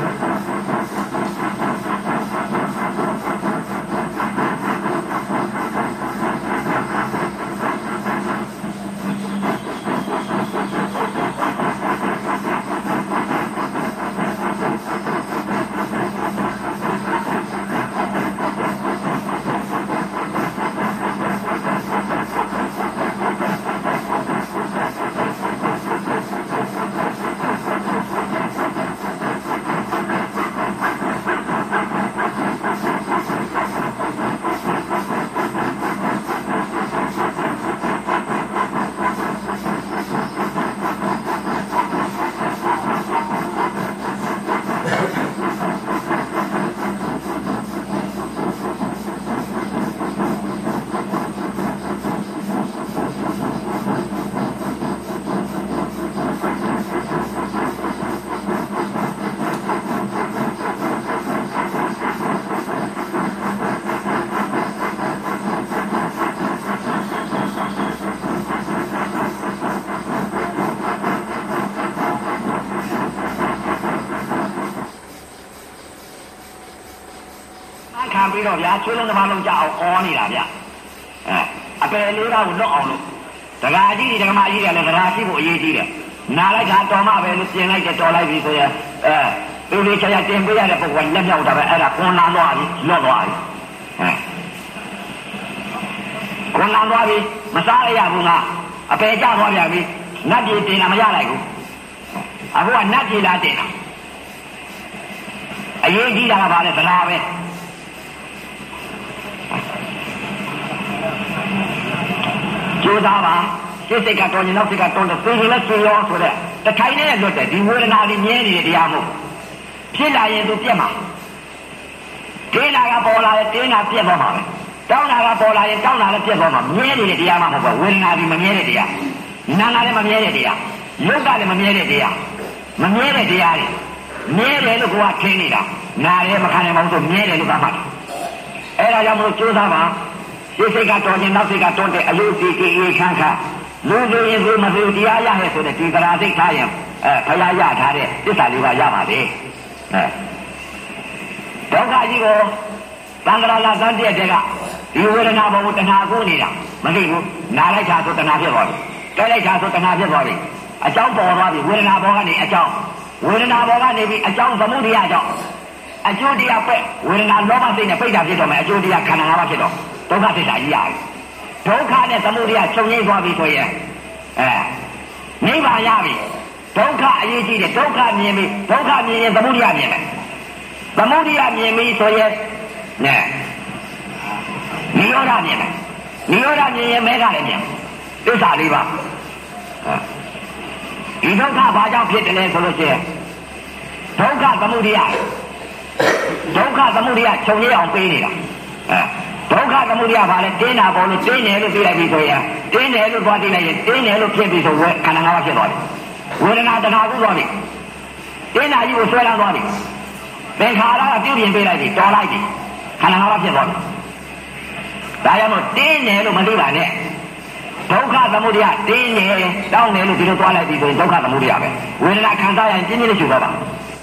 ခံပြီးတော့ဗျာချွေးလုံးတစ်ပါးလုံးကြအောင်အော်နေတာဗျအပယ်လေးပါးကိုလွတ်အောင်လို့ဒကာကြီးဒကာမကြီးကလည်းဒကာရှိဖို့အရေးကြီးတယ်နားလိုက်တာတော်မှပဲလို့ပြင်လိုက်တယ်တော်လိုက်ပြီဆိုရင်ဒီလိုချာတင်ပေးရတဲ့ပုံကလက်မြောက်တာပဲအဲ့ဒါကွန်လန်းသွားပြီလွတ်သွားပြီကွန်လန်းသွားပြီမစားရဘူးငါအပယ်ကျသွားပြန်ပြီနတ်ပြည်တင်တာမရလိုက်ဘူးအခုကနတ်ပြည်လာတင်တာအရေးကြီးတာကဘာလဲသလားပဲကျိုးသားပါစိတ်ကတော်ရင်နောက်စိတ်ကတော်တယ်သိရင်လည်းသိရောဆိုတဲ့တထိုင်နဲ့လွတ်တယ်ဒီဝေဒနာကြီးမြဲနေတဲ့တရားမို့ဖြစ်လာရင်သူပြက်မှာတင်းလာကပေါ်လာရင်တင်းလာပြက်သွားမှာပဲတောင်းလာကပေါ်လာရင်တောင်းလာလည်းပြက်သွားမှာမြဲနေတဲ့တရားမှမဟုတ်ဘူးဝေဒနာကြီးမမြဲတဲ့တရားနာနာလည်းမမြဲတဲ့တရားယုတ်ကလည်းမမြဲတဲ့တရားမမြဲတဲ့တရားတွေမြဲတယ်လို့ကိုကထင်နေတာနားလည်းမခံနိုင်ပါဘူးဆိုမြဲတယ်လို့ကမှတ်အဲ့ဒါကြောင့်မလို့ကြိုးစားပါစိတ်ကတော်ခြင်းနောက်စိတ်ကတော်တဲ့အလို့ဒီအေးခန်းခါလူလူရင်သူမသူတရားရဟဲ့ဆိုတဲ့ဒီကရာစိတ်ထားရင်ဖရာရထားတဲ့သစ္စာလေးပါရပါလေဒုက္ခကြီးကိုသံဃာလာသံတည့်တဲ့ကဒီဝေဒနာဘုံကိုတဏှာကိုနေတာမသိဘူးနားလိုက်တာဆိုတဏှာဖြစ်သွားပြီကြိုက်လိုက်တာဆိုတဏှာဖြစ်သွားပြီအကြောင်းပေါ်သွားပြီဝေဒနာဘောကနေအကြောင်းဝေဒနာဘောကနေပြီးအကြောင်းသမုဒိယအကြောင်းအကျိုးတရားပဲဝေဒနာလောဘစိတ်နဲ့ပိတ်တာဖြစ်တော့မယ်အကျိုးတရားခန္ဓာ၅ပါးဖြစ်တော့ဒုက္ခသစ္စာကြီးရတယ်ဒုက္ခနဲ့သမုဒိယချုပ်ငြိမ်းသွားပြီဆိုရင်နိဗ္ဗာန်ရပြီဒုက္ခအရေးကြီးတယ်ဒုက္ခမြင်ပြီဒုက္ခမြင်ရင်သမုဒိယမြင်မယ်သမုဒိယမြင်ပြီဆိုရင်နိရောဓမြင်မယ်နိရောဓမြင်ရင်မဲကလည်းမြင်သစ္စာလေးပါဒီဒုက္ခဘာကြောင့်ဖြစ်တယ်လဲဆိုလို့ရှိရင်ဒုက္ခသမုဒိယဒုက္ခသမုဒိယချုပ်ငြိမ်းအောင်ပေးနေတာဒုက္ခသမုဒိယဘာလဲတင်းတာပေါ်လို့တင်းတယ်လို့သိလိုက်ပြီဆိုရင်တင်းတယ်လို့သွားသိလိုက်ရင်တင်းတယ်လို့ဖြစ်ပြီဆိုတော့ခန္ဓာ၅ပါးဖြစ်သွားတယ်ဝေဒနာတဏှာကုသွားပြီတင်းတာကြီးကိုဆွဲလာသွားပြီသင်္ခါရကပြုပြင်ပေးလိုက်ပြီတော်လိုက်ပြီခန္ဓာ၅ပါးဖြစ်သွားပြီဒါကြောင့်မို့တင်းတယ်လို့မသိပါနဲ့ဒုက္ခသမုဒိယတင်းတယ်တောင်းတယ်လို့ဒီလိုသွားလိုက်ပြီဆိုရင်ဒုက္ခသမုဒိယပဲဝေဒနာခံစားရင်ပြင်းပြင်းလေးရှုတော့ပါ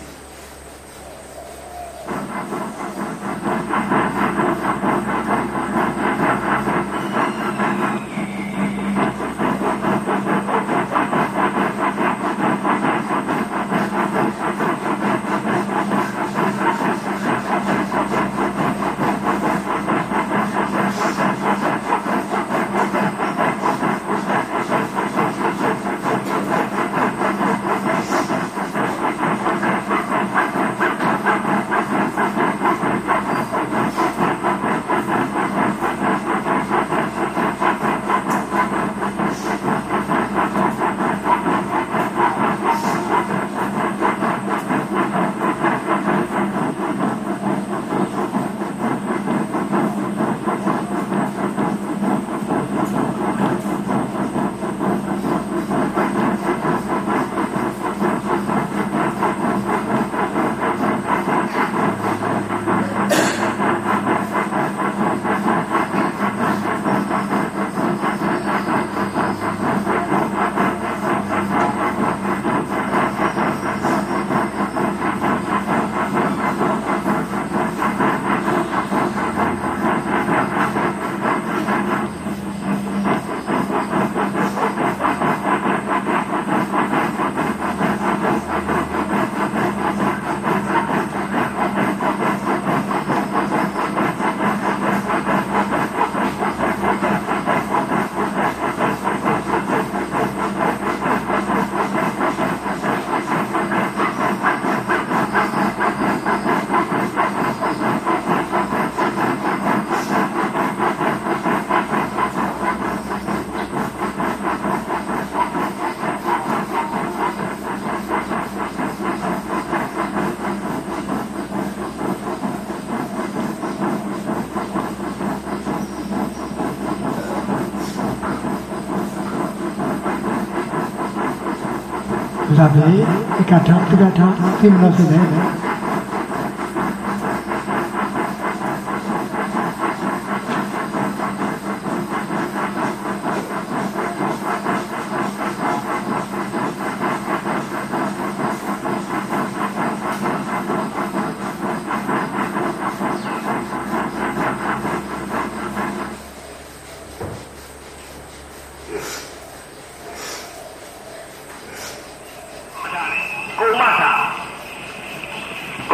ဒါပဲအကထာသိမလို့ဆိုတယ်ဒ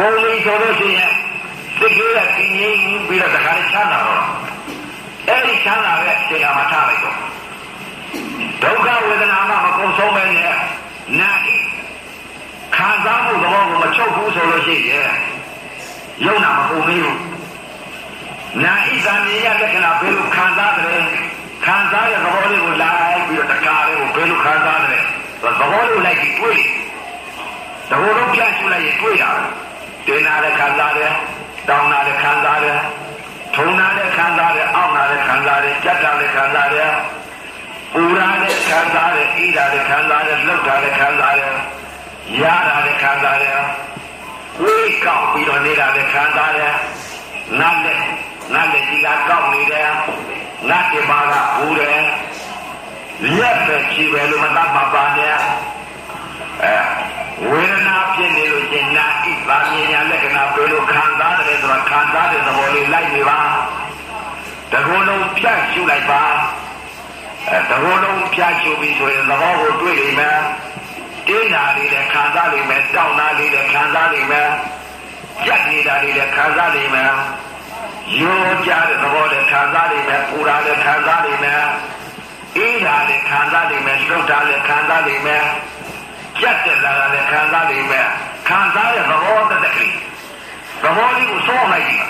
ကိုယ်လေးဆိုလို့ရှိရင်သိကြရတည်ငြိမ်ပြီးတော့တခါလေးချမ်းသာတော့အဲ့ဒီချမ်းသာတဲ့တရားမှာထားလိုက်တော့ဒုက္ခဝေဒနာမှမကုန်ဆုံးပဲနဲ့နာဤခံစားမှုသဘောကိုမချုပ်ဘူးဆိုလို့ရှိရင်ယုံနာမကုန်ဘူးနာဤသံမြင်ရလက္ခဏာဘယ်လိုခံစားတယ်ခံစားရသဘောလေးကိုလိုက်ပြီးတော့တခါလေးကိုဘယ်လိုခံစားတယ်သဘောလေးလိုက်ပြီးတွေ့တဘောလုံးပြတ်ချလိုက်ရင်တွေ့တာတင်နာလည်းခံစားတယ်တောင်းနာလည်းခံစားတယ်ထုံနာလည်းခံစားတယ်အောက်နာလည်းခံစားတယ်ကြက်တာလည်းခံစားတယ်ပူရာလည်းခံစားတယ်ဣရာလည်းခံစားတယ်လှုပ်တာလည်းခံစားတယ်ရတာလည်းခံစားတယ်ဝိကောက်ပြီးတော့နေတာလည်းခံစားတယ်ငါလည်းဒီကကောက်နေတယ်ငါဒီပါကဘူးတယ်လက်ပဲကြည့်ပဲလို့မတတ်မှာပါနဲ့ဝေဒနာဖြစ်နေလို့ရှင်နာဣပါမြင်ညာလက္ခဏာဘယ်လိုခံစားတယ်ဆိုတာခံစားတဲ့သဘောလေးလိုက်နေပါတကူလုံးဖြတ်ရှုလိုက်ပါတကူလုံးဖြတ်ရှုပြီးဆိုရင်သဘောကိုတွေ့နေမယ်တင်းနာလေးလည်းခံစားနေမယ်တောင်းနာလေးလည်းခံစားနေမယ်ကြက်နေတာလေးလည်းခံစားနေမယ်ရိုးကြတဲ့သဘောလည်းခံစားနေမယ်ပူရာလည်းခံစားနေမယ်အေးတာလည်းခံစားနေမယ်လှုပ်တာလည်းခံစားနေမယ်ကြက်တဲ့လာလည်းခံစားနေမယ်ခံစားတဲ့သဘောတက်ကလေးသဘောလေးကိုစောလိုက်ပြီ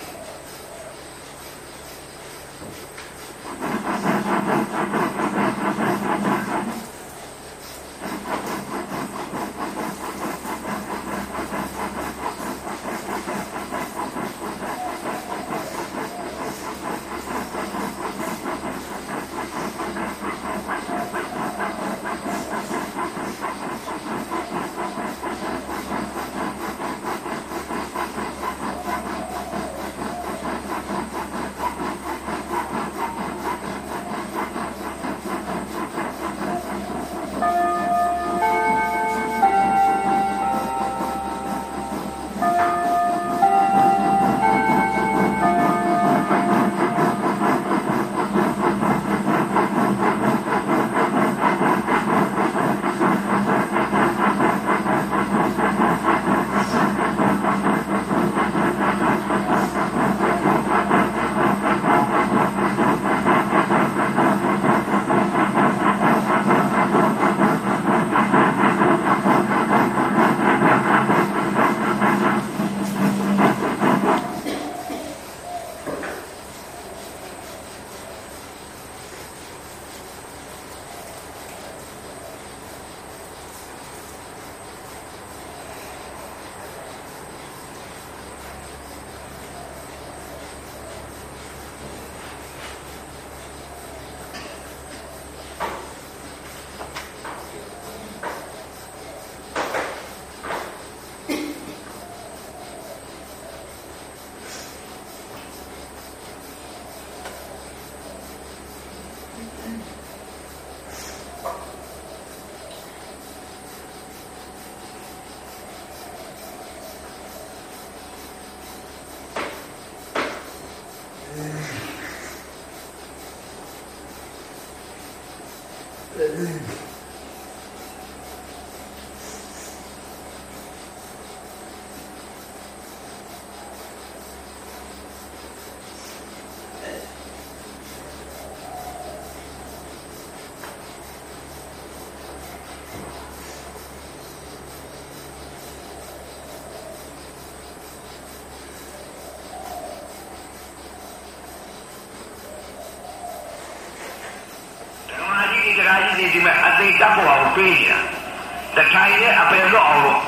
ဒီမဲ့အသိတတ်ဖို့အောင်ပေးနေတာတခိုင်ရဲ့အပယ်တော့အောင်လို့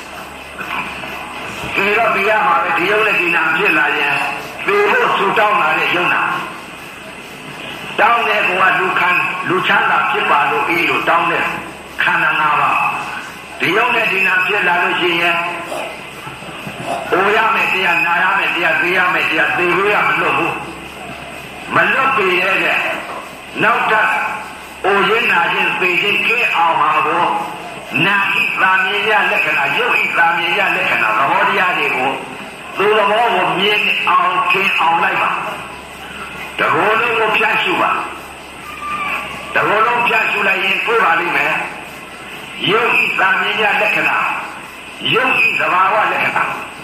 ဒီတော့ပြရမှာပဲဒီရုပ်နဲ့ဒီနာဖြစ်လာရင်ပေဖို့ဆူတောင်းလာတဲ့ယုံနာတောင်းတဲ့ကောလူချမ်းသာဖြစ်ပါလို့အေးလို့တောင်းတဲ့ခန္ဓာ၅ပါးဒီရုပ်နဲ့ဒီနာဖြစ်လာလို့ရှိရင်အိုရမယ်တရားနာရမယ်တရားသိရမယ်တရားသိလို့ရမလို့ဘူးမလွတ်ပေရဲ့နောက်ထပ်အိုရင်းနာခြင်းသိခြင်းကဲအောင်ပါကိုနာဣသာမြင်ရလက္ခဏာယုတ်ဣသာမြင်ရလက္ခဏာသဘောတရားတွေကိုသူသဘောကိုမြင်အောင်ကျင်းအောင်လိုက်ပါတကောလုံးကိုဖြတ်ရှုပါတကောလုံးဖြတ်ရှုလိုက်ရင်ကိုယ်ပါလိမ့်မယ်ယုတ်ဣသာမြင်ရလက္ခဏာယုတ်ဣသဘာဝလက္ခဏာ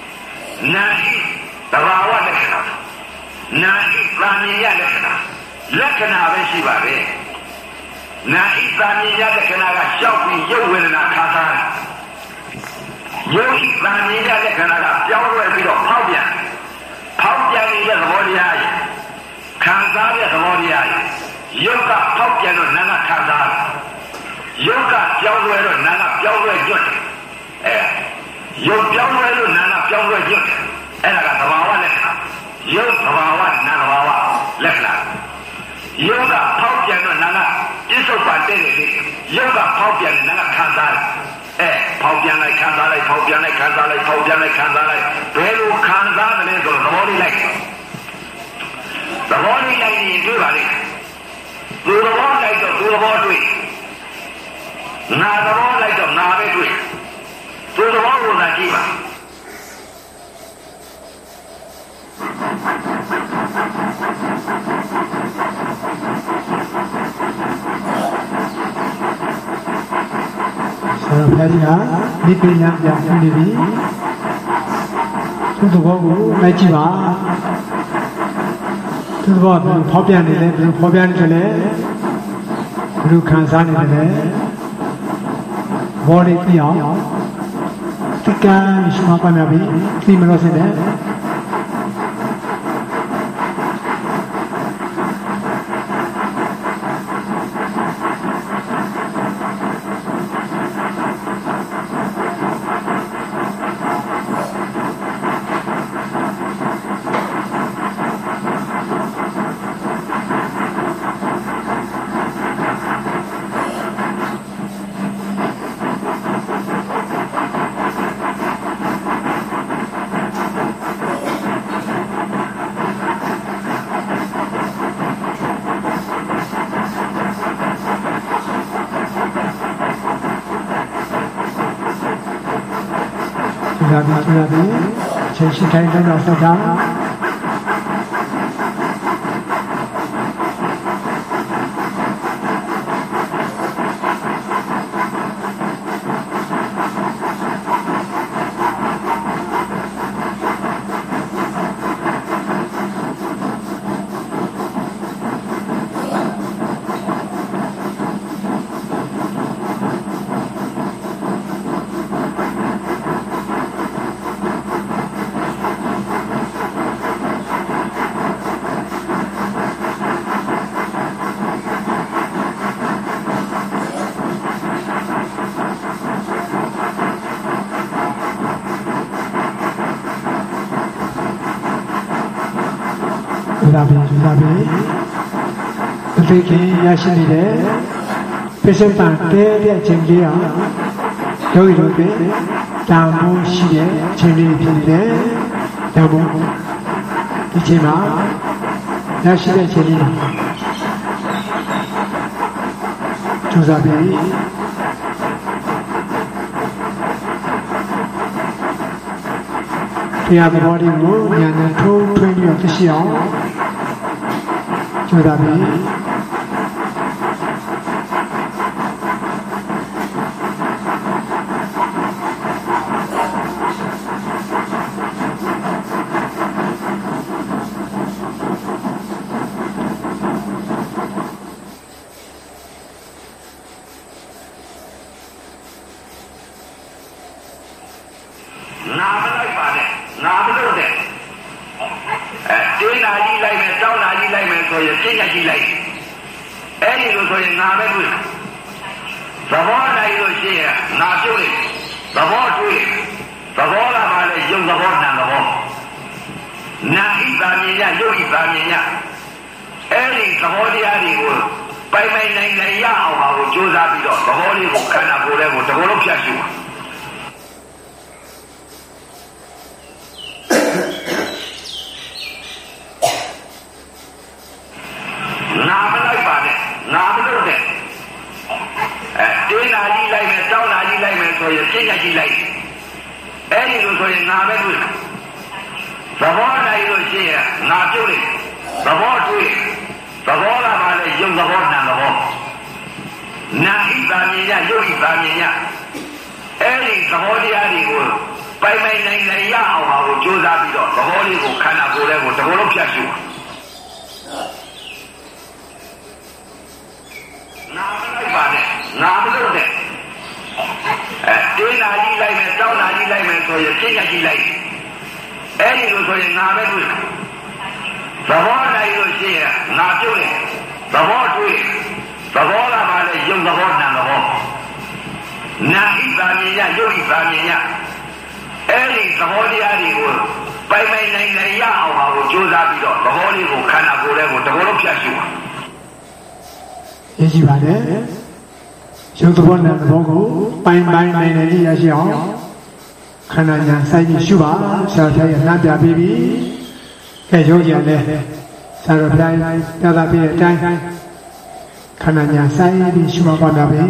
နာဣသဘာဝလက္ခဏာနာဣသာမြင်ရလက္ခဏာလက္ခဏာပဲရှိပါပဲနာဣသာမြင်ရလက္ခဏာကရှောက်ပြီးရုပ်ဝေဒနာခံစားတယ်ရုပ်ဤသာမြင်ရလက္ခဏာကပြောင်းလဲပြီးတော့ဖောက်ပြန်နေတဲ့သဘောတရားရဲ့ခံစားတဲ့သဘောတရားရဲ့ရုပ်ကဖောက်ပြန်တော့နာကခံစားတယ်ရုပ်ကပြောင်းလဲတော့နာကပြောင်းလဲကျွတ်တယ်ရုပ်ပြောင်းလဲလို့နာကပြောင်းလဲကျွတ်တယ်အဲ့ဒါကသဘာဝလက္ခဏာရုပ်သဘာဝနာသဘာဝလက္ခဏာရုပ်ကဖောက်ပြန်တော့နာကပြစ္ဆုတ်ပါတဲ့လေရုပ်ကဖောက်ပြန်တယ်နာကခံစားတယ်ဖောက်ပြန်လိုက်ခံစားလိုက်ဖောက်ပြန်လိုက်ခံစားလိုက်ဖောက်ပြန်လိုက်ခံစားလိုက်ဘယ်လိုခံစားတယ်လဲဆိုတော့သဘောလေးလိုက်ရင်တွေ့ပါလိမ့်သူသဘောလိုက်တော့သူသဘောတွေ့နာသဘောလိုက်တော့နာပဲတွေ့သူသဘောကိုသာကြည့်ပါဆရာဖျားကြီးဟာဒီပညာပြနေပြီသူ့ဘောကိုလိုက်ကြည့်ပါသူ့ဘောကဖောက်ပြန်နေတယ်ဘယ်လိုဖောက်ပြန်နေတယ်ဘယ်လိုခံစားနေတယ်ဘောလေးပြအောင်ဒီကံရှိမှပါမယ်ပြီဒီမလို့စတဲ့ဒါပြီးချိန်ရှိတိုင်းတော့ဆက်တာဒါပြီးအသိခင်ရရှိနေတဲ့ပိစပန်တဲ့အချိန်လေးအောင်ယောဂီတို့ပြင်တာမိုးရှိတဲ့အချိန်လေးဖြစ်နေတယ်ဒါမို့ဒီချိန်မှာရရှိတဲ့အချိန်လေးကျူစားပြီးတရားတော်တွေကိုဉာဏ်နဲ့ထိုးထွင်းပြီးတော့သိရှိအောင်ကျူစားပြီးအဲ့ဒီသဘောတရားတွေကိုပိုင်ပိုင်နိုင်နိုင်ရအောင်ပါကိုကြိုးစားဘောလေးကိုခန္ဓာကိုယ်လေးကိုတဘောလုံးဖြတ်ရှုနာမလိုက်ပါနဲ့ငါမလို့တဲ့တင်းနာကြီးလိုက်မယ်တောင်းနာကြီးလိုက်မယ်ဆိုရင်ပြည့်ရကြီးလိုက်အဲ့ဒီလိုဆိုရင်ငါပဲတွေ့သဘောလိုက်လို့ရှိရင်ငါပြုတ်တယ်သဘောတွေ့သဘောကမှလည်းယုံသဘောနာသဘောနာဣဗာမြင်ရယုတ်ဣဗာမြင်ရအဲ့ဒီသဘောတရားတွေကိုပိုင်ပိုင်နိုင်နိုင်ရအောင်ပါကိုကြိုးစားပြီးတော့သဘောလေးကိုခန္ဓာကိုယ်လေးကိုတဘောလုံးဖြတ်ရှုပါရရှိပါတယ်ရုပ်သဘောနာသဘောကိုပိုင်ပိုင်နိုင်နိုင်ရရှိအောင်ခန္ဓာညာစိုက်ပြီးရှုပါဆရာတော်ရဲ့နှမ်းပြပြီးပြီကဲရုပ်ကြံတဲ့ဆရာတော်ဘုရားပြသပြီးတဲ့အတိုင်းခန္ဓာညာစိုက်ပြီးရှုပါပါပြီ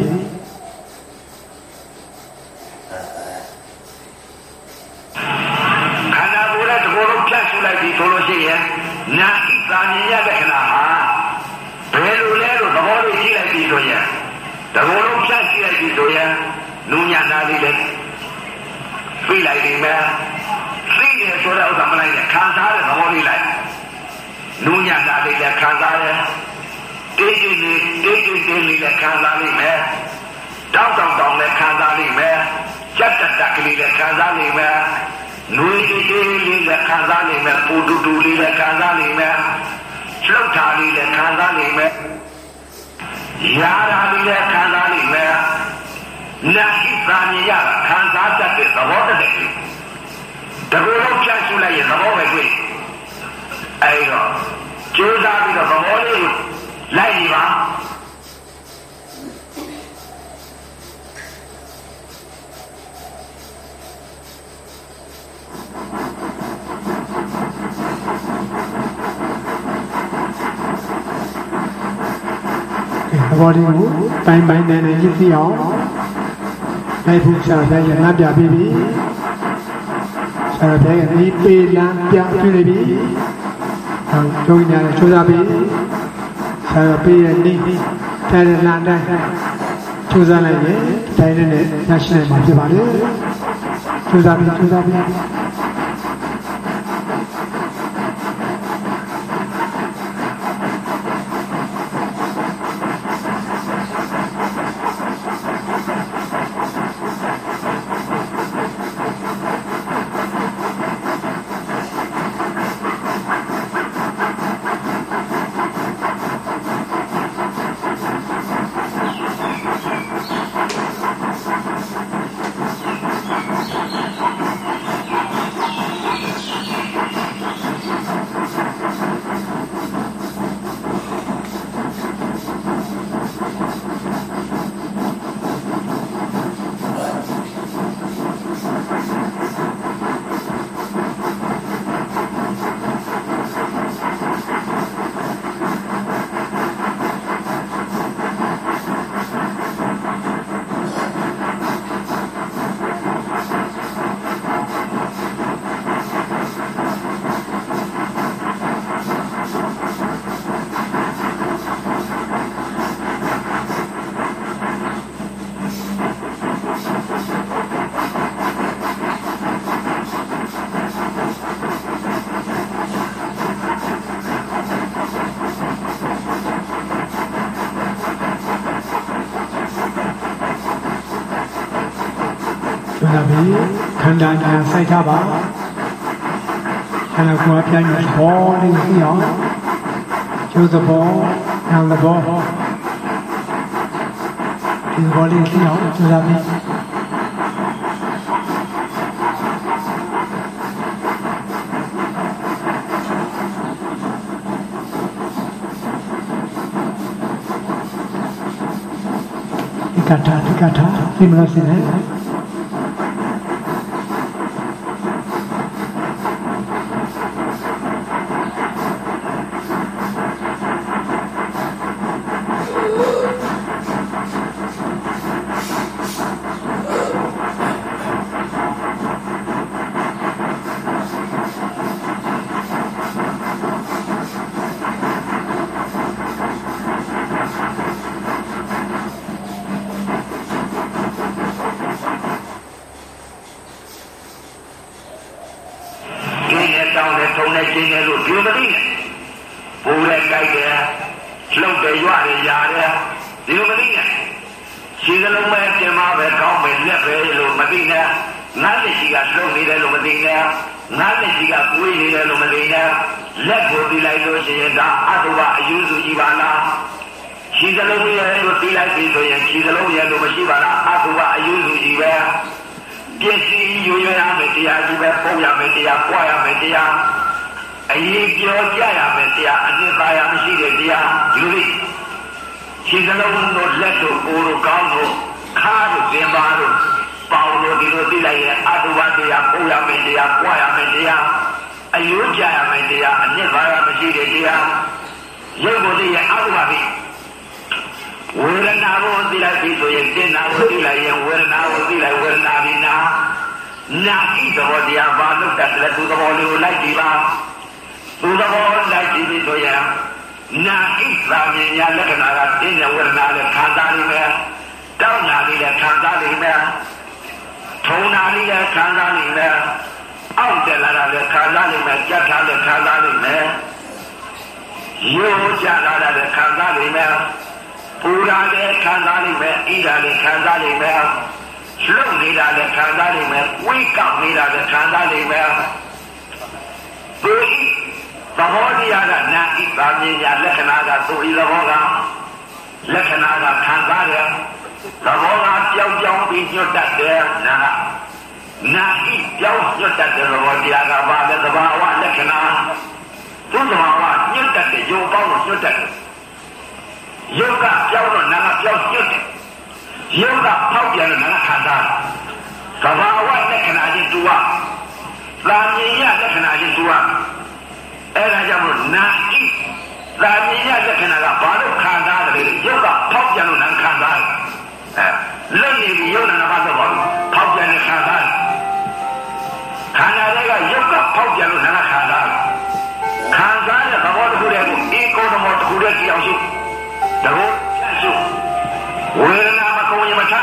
ဆိုလို့ရှိရင်နာဣသာမြင်ရတဲ့ခဏဟာဘယ်လိုလဲလို့သဘောလေးကြည့်လိုက်ပြီဆိုရင်တဘောလုံးဖြတ်ကြည့်လိုက်ပြီဆိုရင်နူးညံ့သားလေးလည်းသိလိုက်ပြီမယ်သိတယ်ဆိုတဲ့ဥစ္စာမလိုက်နဲ့ခံစားတဲ့သဘောလေးလိုက်နူးညံ့သားလေးလည်းခံစားတယ်တေးတေးလေးလည်းခံစားလိမ့်မယ်တောင်းလည်းခံစားလိမ့်မယ်ကြက်ကလေးလည်းခံစားလိမ့်မယ်နွေးလေးလည်းခံစားနိုင်မယ်ပူတူလေးလည်းခံစားနိုင်မယ်လှုပ်ထားလေးလည်းခံစားနိုင်မယ်ရာရာလေးလည်းခံစားနိုင်မယ်နာဣသာမြင်ရခံစားတတ်တဲ့သဘောတည်းတကူလုံးဖြတ်ရှုလိုက်ရင်သဘောပဲတွေ့အဲ့တော့ကြိုးစားပြီးတော့သဘောလေးကိုလိုက်နေပါသဘောလေးကိုပိုင်ပိုင်နိုင်နိုင်ကြည့်သိအောင်လိုက်ဖို့ဆရာဘုရားရဲ့နှမ်းပြပြီးပြီဆရာဘုရားရဲ့ဒီပေးလမ်းပြပြနေပြီဟောကျုံညာနဲ့ချိုးစားပြီးဆရာပေးရဲ့နေတဲ့လမ်းတိုင်းချိုးစားလိုက်ရင်တိုင်းနဲ့ရရှိနိုင်မှာဖြစ်ပါလေချိုးစားပြီးခန္ဓာညာစိုက်ထားပါခန္ဓာကိုယ်အပြည့်နဲ့ဘောလေးသိအောင်ကျိုးသဘောနာမ်သဘောဒီဘောလေးသိအောင်ကျိုးစားပြီးဒီကထာသိမလို့စနေနဲ့တောင်းနဲ့ထုံနဲ့ကျင်းနဲ့လို့ဒီလိုမသိနဲ့ပူနဲ့ကြိုက်တယ်လှုပ်တယ်ရွရတယ်ရတယ်ဒီလိုမသိနဲ့ရှိကလုံးပဲကျင်မပဲကောင်းပဲလက်ပဲလို့မသိနဲ့ငါလက်ရှိကလှုပ်နေတယ်လို့မသိနဲ့ငါလက်ရှိကကိုယ်နေတယ်လို့မသိနဲ့လက်ကိုပြီးလိုက်လို့ရှိရင်ဒါအတုပအယူစုကြီးပါလားရှိကလုံးရဲ့လို့ပြီးလိုက်ပြီဆိုရင်ရှိကလုံးရဲ့လို့မရှိပါလားအတုပအယူစုကြီးပဲပြည့်စည်ယူရမယ်တရားကြီးပဲပုံရမယ်တရားပွားရမယ်တရားအရေးပြောကြရမယ်တရားအနှစ်သာရမရှိတဲ့တရားယူလိရှိကလုံးတို့လက်တို့ကိုယ်တို့ကောင်းတို့ခါတို့သင်္ဘာတို့ပေါင်းလို့ဒီလိုသိလိုက်ရင်အတုပတရားပုံရမယ်တရားပွားရမယ်တရားအယုံကြရမယ်တရားအနှစ်သာရမရှိတဲ့တရားရုပ်ကိုသိရင်အတုပပြီဝေဒနာကိုသိလိုက်ပြီဆိုရင်စိတ်နာကိုသိလိုက်ရင်ဝေဒနာကိုသိလိုက်ဝေဒနာဒီနာနာဤသဘောတရားဘာလို့တတ်တယ်သူသဘောလေးကိုလိုက်ကြည့်ပါသူသဘောလိုက်ကြည့်ပြီဆိုရင်နာဤသာမြင်ညာလက္ခဏာကသိတဲ့ဝေဒနာနဲ့ခံစားနေမယ်တောင်းနာလေးနဲ့ခံစားနေမယ်ထုံနာလေးနဲ့ခံစားနေမယ်အောက်တက်လာတာလည်းခံစားနေမယ်ကြက်ထားလည်းခံစားနေမယ်ရိုးကြလာတာလည်းခံစားနေမယ်ပူရာလည်းခံစားနေမယ်ဣရာလည်းခံစားနေမယ်လှုပ်နေတာလည်းခံစားနေမယ်ဝိကောက်နေတာလည်းခံစားနေမယ်သူဤသဘောတရားကနာဤသာမြင်ညာလက္ခဏာကသူဤသဘောကလက္ခဏာကခံစားတယ်သဘောကကြောက်ကြောက်ပြီးညွတ်တတ်တယ်နာဤကြောက်ညွတ်တတ်တဲ့သဘောတရားကဘာလဲသဘာဝလက္ခဏာသူ့သဘာဝညွတ်တတ်တဲ့ယုံပေါင်းကိုညွတ်တတ်တယ်ယုတ်ကပြောင်းတော့နာကပြောင်းညွတ်တယ်ယုတ်ကဖောက်ပြန်လို့နာကခံစားသဘာဝလက္ခဏာချင်းတူသာမြင်ရလက္ခဏာချင်းတူအဲ့ဒါကြောင့်မို့နာဤသာမြင်ရလက္ခဏာကဘာလို့ခံစားတယ်လဲယုတ်ကဖောက်ပြန်လို့နာခံစားလက်နေပြီးယုတ်နာကတော့ဘာလို့ဖောက်ပြန်နေခံစားခန္ဓာတွေကယုတ်ကဖောက်ပြန်လို့နာခံစားခံစားတဲ့သဘောတစ်ခုတည်းကိုဧကောသမောတစ်ခုတည်းကြောက်ရှိတဘောရှုဝေဒနာမကုံရင်မထ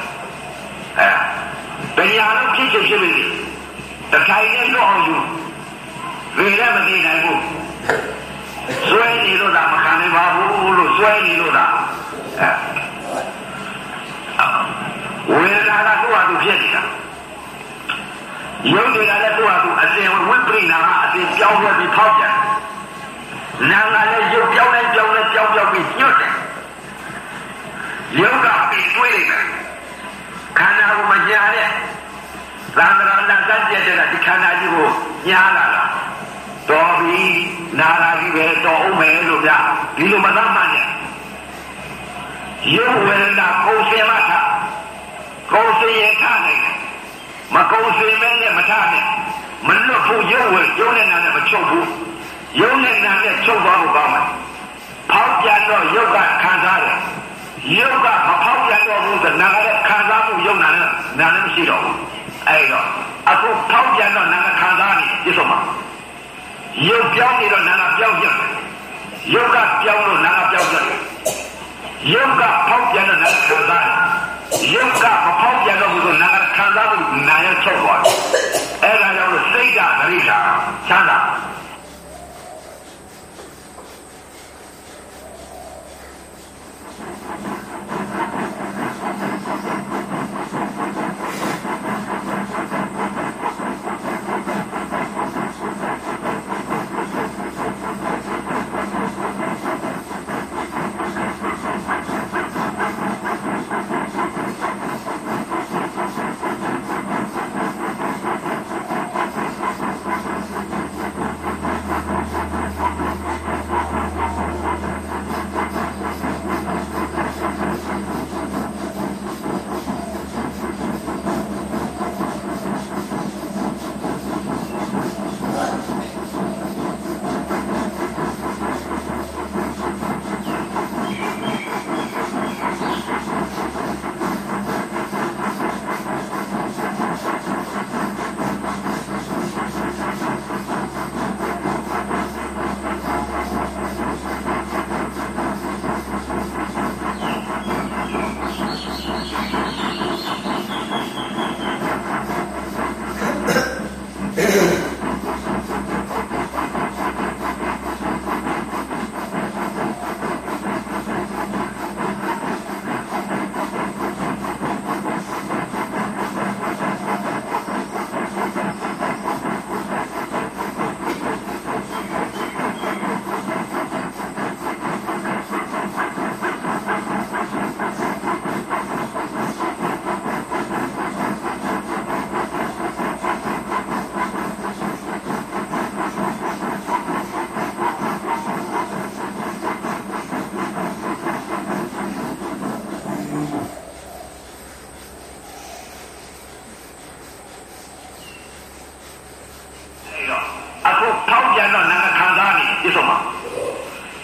ပညာလို့ဖြစ်ဖြစ်ဖြစ်ပြီးတခိုင်နဲ့တော့အောင်ယူဝေဒမသိနိုင်ဘူးစွဲနေလို့သာမခံနိုင်ပါဘူးလို့စွဲနေလို့သာဝေဒနာကသူ့ဟာသူဖြစ်နေတာယုတ်တွေကလည်းသူ့ဟာသူအစဉ်ဝိပရိနာမအစဉ်ပြောင်းလဲပြီးဖောက်ပြန်နာကလည်းယုတ်ပြောင်းလဲပြောင်းပြီးညွတ်တယ်ယုတ်ကပြီးတွေးလိုက်တယ်ခန္ဓာကိုမညာတဲ့သံဃာနာစัจကြတဲ့ဒီခန္ဓာကြီးကိုညားလာတာတော်ပြီနာလာကြီးပဲတော်အောင်မယ်လို့ဗျဒီလိုမသတ်မှန်နဲ့ယုတ်ဝေဒနာကိုယ်စေမထကိုယ်စေရထနိုင်တယ်မကိုယ်စေမဲနဲ့မထနဲ့မလွတ်ဖို့ယုတ်ဝေယုတ်နဲ့နာနဲ့မချုပ်ဘူးယုတ်နဲ့နာနဲ့ချုပ်သွားဖို့ကောင်းတယ်ဖောက်ပြန်တော့ယုတ်ကခံစားတယ်ယုတ်ကမဖောက်ပြန်တော့ဘူးဆိုနာကလည်းခံစားမှုယုတ်နာနဲ့နာလည်းမရှိတော့ဘူးအဲ့တော့အခုဖောက်ပြန်တော့နာကခံစားနေပြစ်ဆုံးမှာယုတ်ပြောင်းနေတော့နာကပြောင်းပြတ်ယုတ်ကပြောင်းလို့နာကပြောင်းပြတ်ယုတ်ကဖောက်ပြန်တော့နာခံစားတယ်ယုတ်ကမဖောက်ပြန်တော့ဘူးဆိုနာကခံစားမှုနာရချုပ်သွားတယ်အဲ့ဒါကြောင့်လို့စိတ်ကဂရိတာချမ်းသာ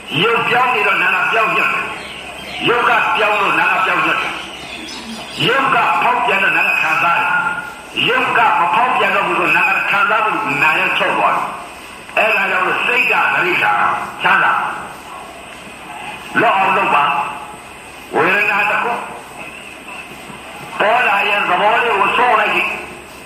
ရုပ်ပြောင်းနေတော့နာကပြောင်းပြတ်ရုပ်ကပြောင်းလို့နာကပြောင်းပြတ်ရုပ်ကဖောက်ပြန်တော့နာကခံစားတယ်ရုပ်ကမဖောက်ပြန်တော့ဘူးဆိုနာကခံစားလို့နာရချော့သွားတယ်အဲ့ဒါကြောင့်စိတ်ကဂရိတာချမ်းသာလောအောင်လုပ်ပါဝေဒနာတစ်ခုပေါ်လာရင်သဘောလေးကိုစိုးလိုက်ကြည့်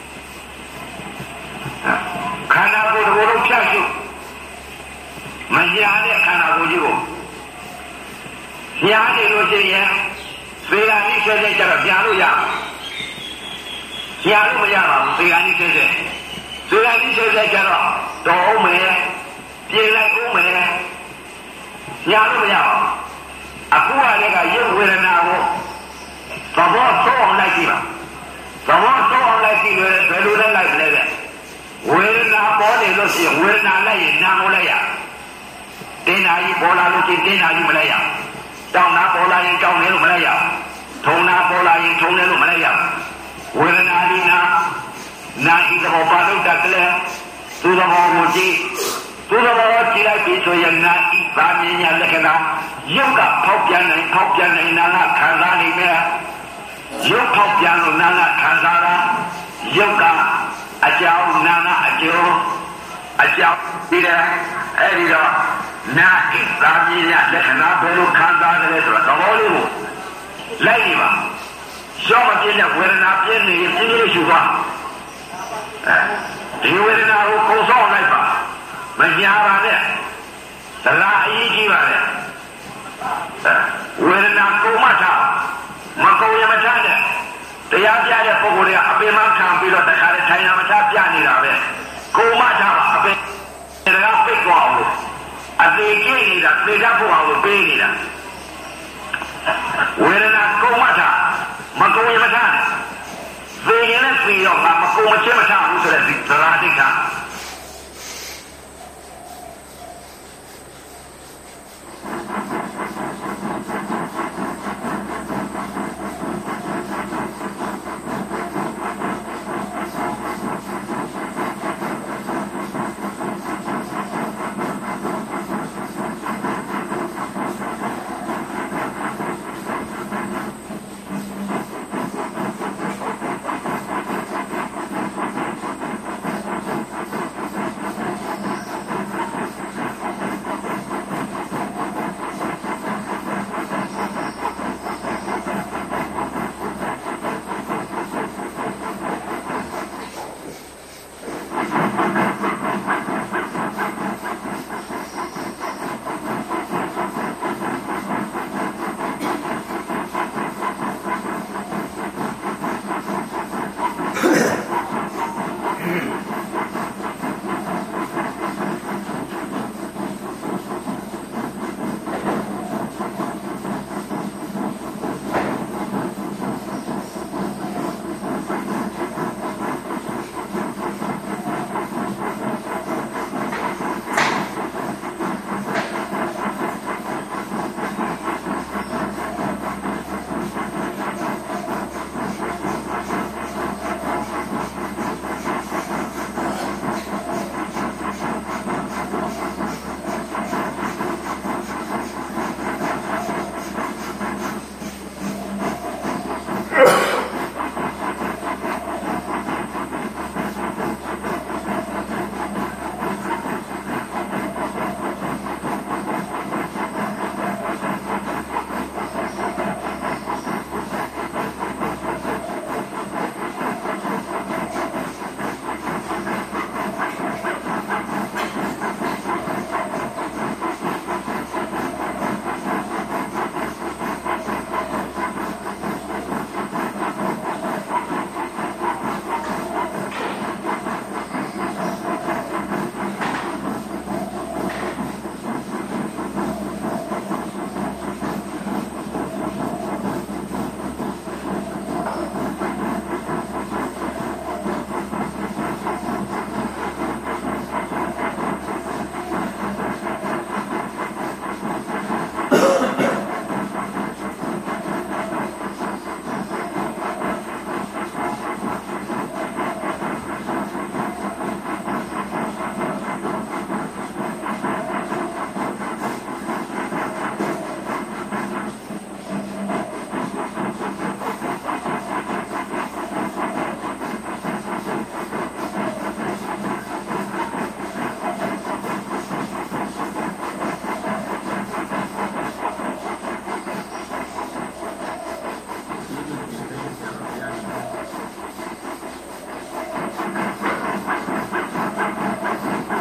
ခန္ဓာကိုယ်ကိုယ်လုံးဖြတ်ရှုမညာတဲ့ခန္ဓာကိုယ်ကြီးကိုညာနေလို့ရှိရင်သေဂာနိဆွဲတဲ့ကြတော့ပြန်လို့ရညာလို့မရပါဘူးသေဂာနိဆွဲတဲ့သေဂာနိဆွဲတဲ့ကြတော့တော်အောင်မယ်ပြေလိုက်အောင်မယ်ညာလို့မရပါဘူးအခုကလည်းရုပ်ဝေဒနာကိုသဘောသုံးအောင်လိုက်ကြည့်ပါသဘောသုံးအောင်လိုက်ကြည့်လို့ဘယ်လိုလဲလိုက်လဲတဲ့ဝေဒနာပေါ်နေလို့ရှိရင်ဝေဒနာလိုက်ရင်နာကိုလိုက်ရတင်းနာကြီးပေါ်လာလို့ရှိရင်တင်းနာကြီးမလိုက်ရတောင်းနာပေါ်လာရင်တောင်းနေလို့မလိုက်ရထုံနာပေါ်လာရင်ထုံနေလို့မလိုက်ရဝေဒနာဒီနာဤသဘောပါလို့တတ်တယ်သူသဘောကိုကြည့်သူသဘောကြည့်လိုက်ပြီဆိုရင်နာဤသာမြင်ညာလက္ခဏာရုပ်ကဖောက်ပြန်နိုင်နာကခံစားနေမယ်ရုပ်ဖောက်ပြန်လို့နာကခံစားတာရုပ်ကအကြောင်းနာကအကျိုးအကြောင်းပြီးတယ်အဲ့ဒီတော့နာဤသာမြင်ညာလက္ခဏာဘယ်လိုခံစားတယ်ဆိုတော့သဘောလေးကိုလိုက်နေပါရှော့မပြင်းတဲ့ဝေဒနာပြင်းနေရင်ပြင်းလို့ရှုသွားဒီဝေဒနာကိုပုံဆောင်လိုက်ပါမညာပါနဲ့သလားအရေးကြီးပါလေဝေဒနာကိုမှထားမကုံရမထားနဲ့တရားပြတဲ့ပုဂ္ဂိုလ်တွေကအပင်မခံပြီးတော့တခါတည်းထိုင်ရမထားပြနေတာပဲကိုမှထားပါအပင်တရားပိတ်သွားအောင်လို့အသေးကြီးနေတာသေတတ်ဖို့အောင်လို့ပေးနေတာဝေဒနာကိုမှထားမကုံရမထားနဲ့သေရင်လည်းသေတော့မကုံမချင်းမထားဘူးဆိုတဲ့သရာဒိဋ္ဌာ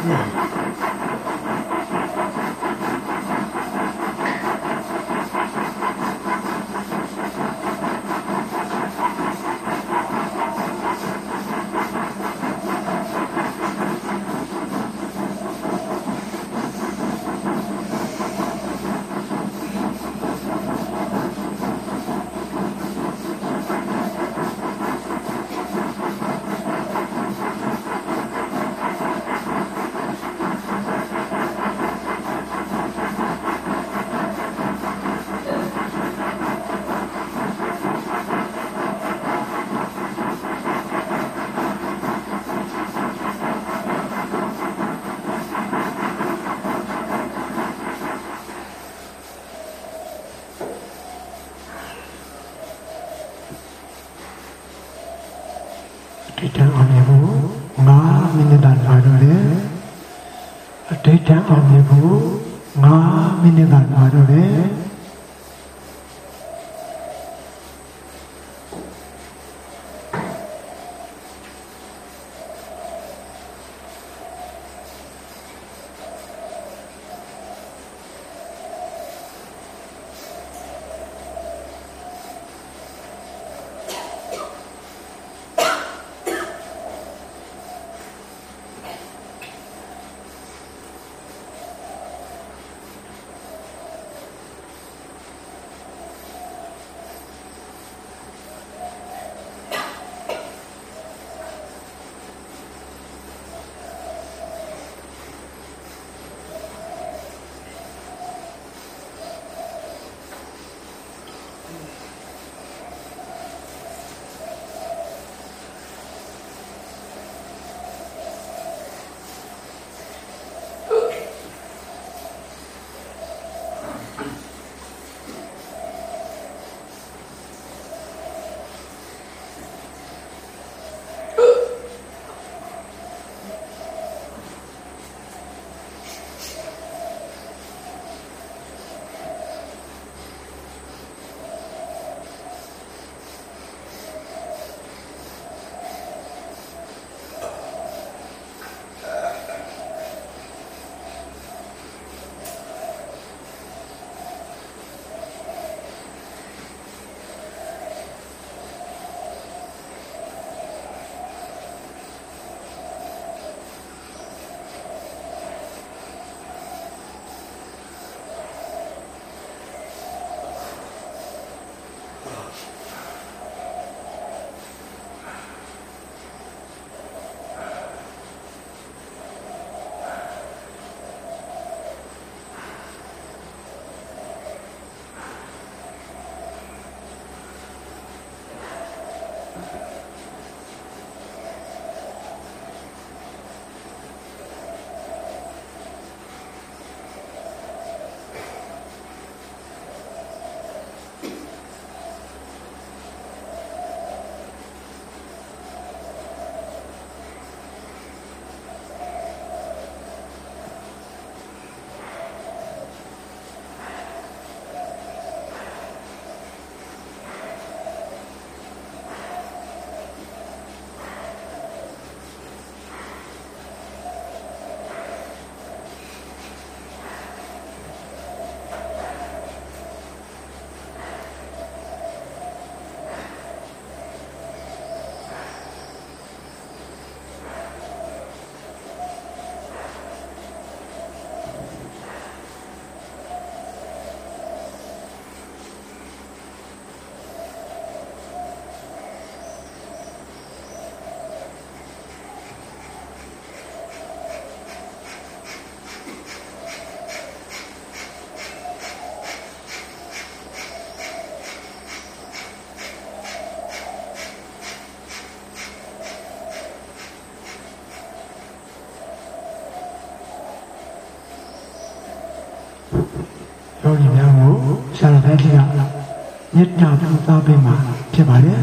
ယောဂီများကိုဆရာတော်ကြီးကမေတ္တာပူဇော်ပေးမှာဖြစ်ပါတယ်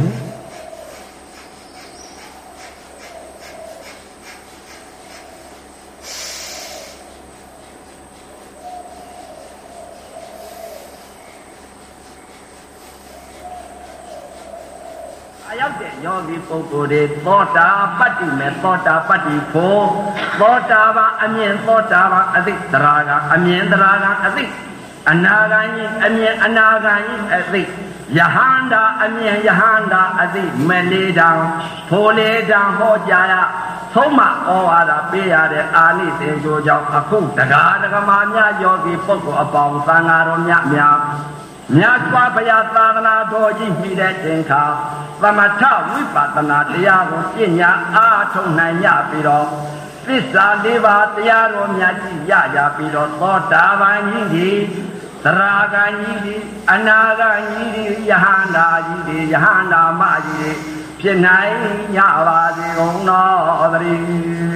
အရောက်တဲ့ယောဂီပုဂ္ဂိုလ်တွေသောတာပတ္တိမဲ့သောတာပတ္တိဖို့သောတာပန်အမြင်သောတာပန်အသိသရဂံအမြင်သရဂံအသိအနာဂံကြီးအမြင်အနာဂံကြီးအသိယဟန္တာအမြင်ယဟန္တာအသိမလေးတံဖိုလေးတံဟောကြားရသုံးမဩဝါဒပေးရတဲ့အာနိသင်္ကြိုကြောင့်အခုတရားဓမ္မများယောဂီပုဂ္ဂိုလ်အပေါင်းသံဃာတော်များမြတ်စွာဘုရားသာသနာတော်ကြီးမိတဲ့တင်ခါသမထဝိပဿနာတရားကိုပညာအားထုတ်နိုင်ကြပြီးတော့သစ္စာလေးပါးတရားတော်များကြည့်ရကြပြီးတော့သောတာပန်ကြီးဒီသရဂံကြီးဒီအနာဂံကြီးဒီယဟန္တာကြီးဒီယဟန္တာမကြီးဒီဖြစ်နိုင်ကြပါစေကုန်တော်သတည်း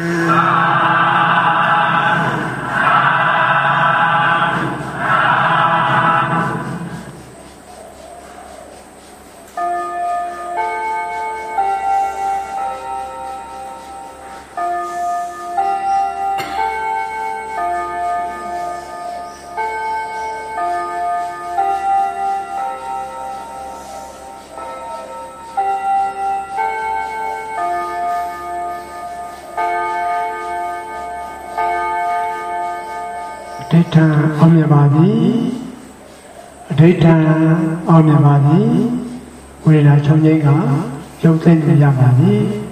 ဒိဋ္ဌံအောင်မြင်ပါသည်အဒိဋ္ဌံအောင်မြင်ပါသည်ဝိရိယချုပ်ငိမ့်ကရုပ်သိမ်းရပါသည်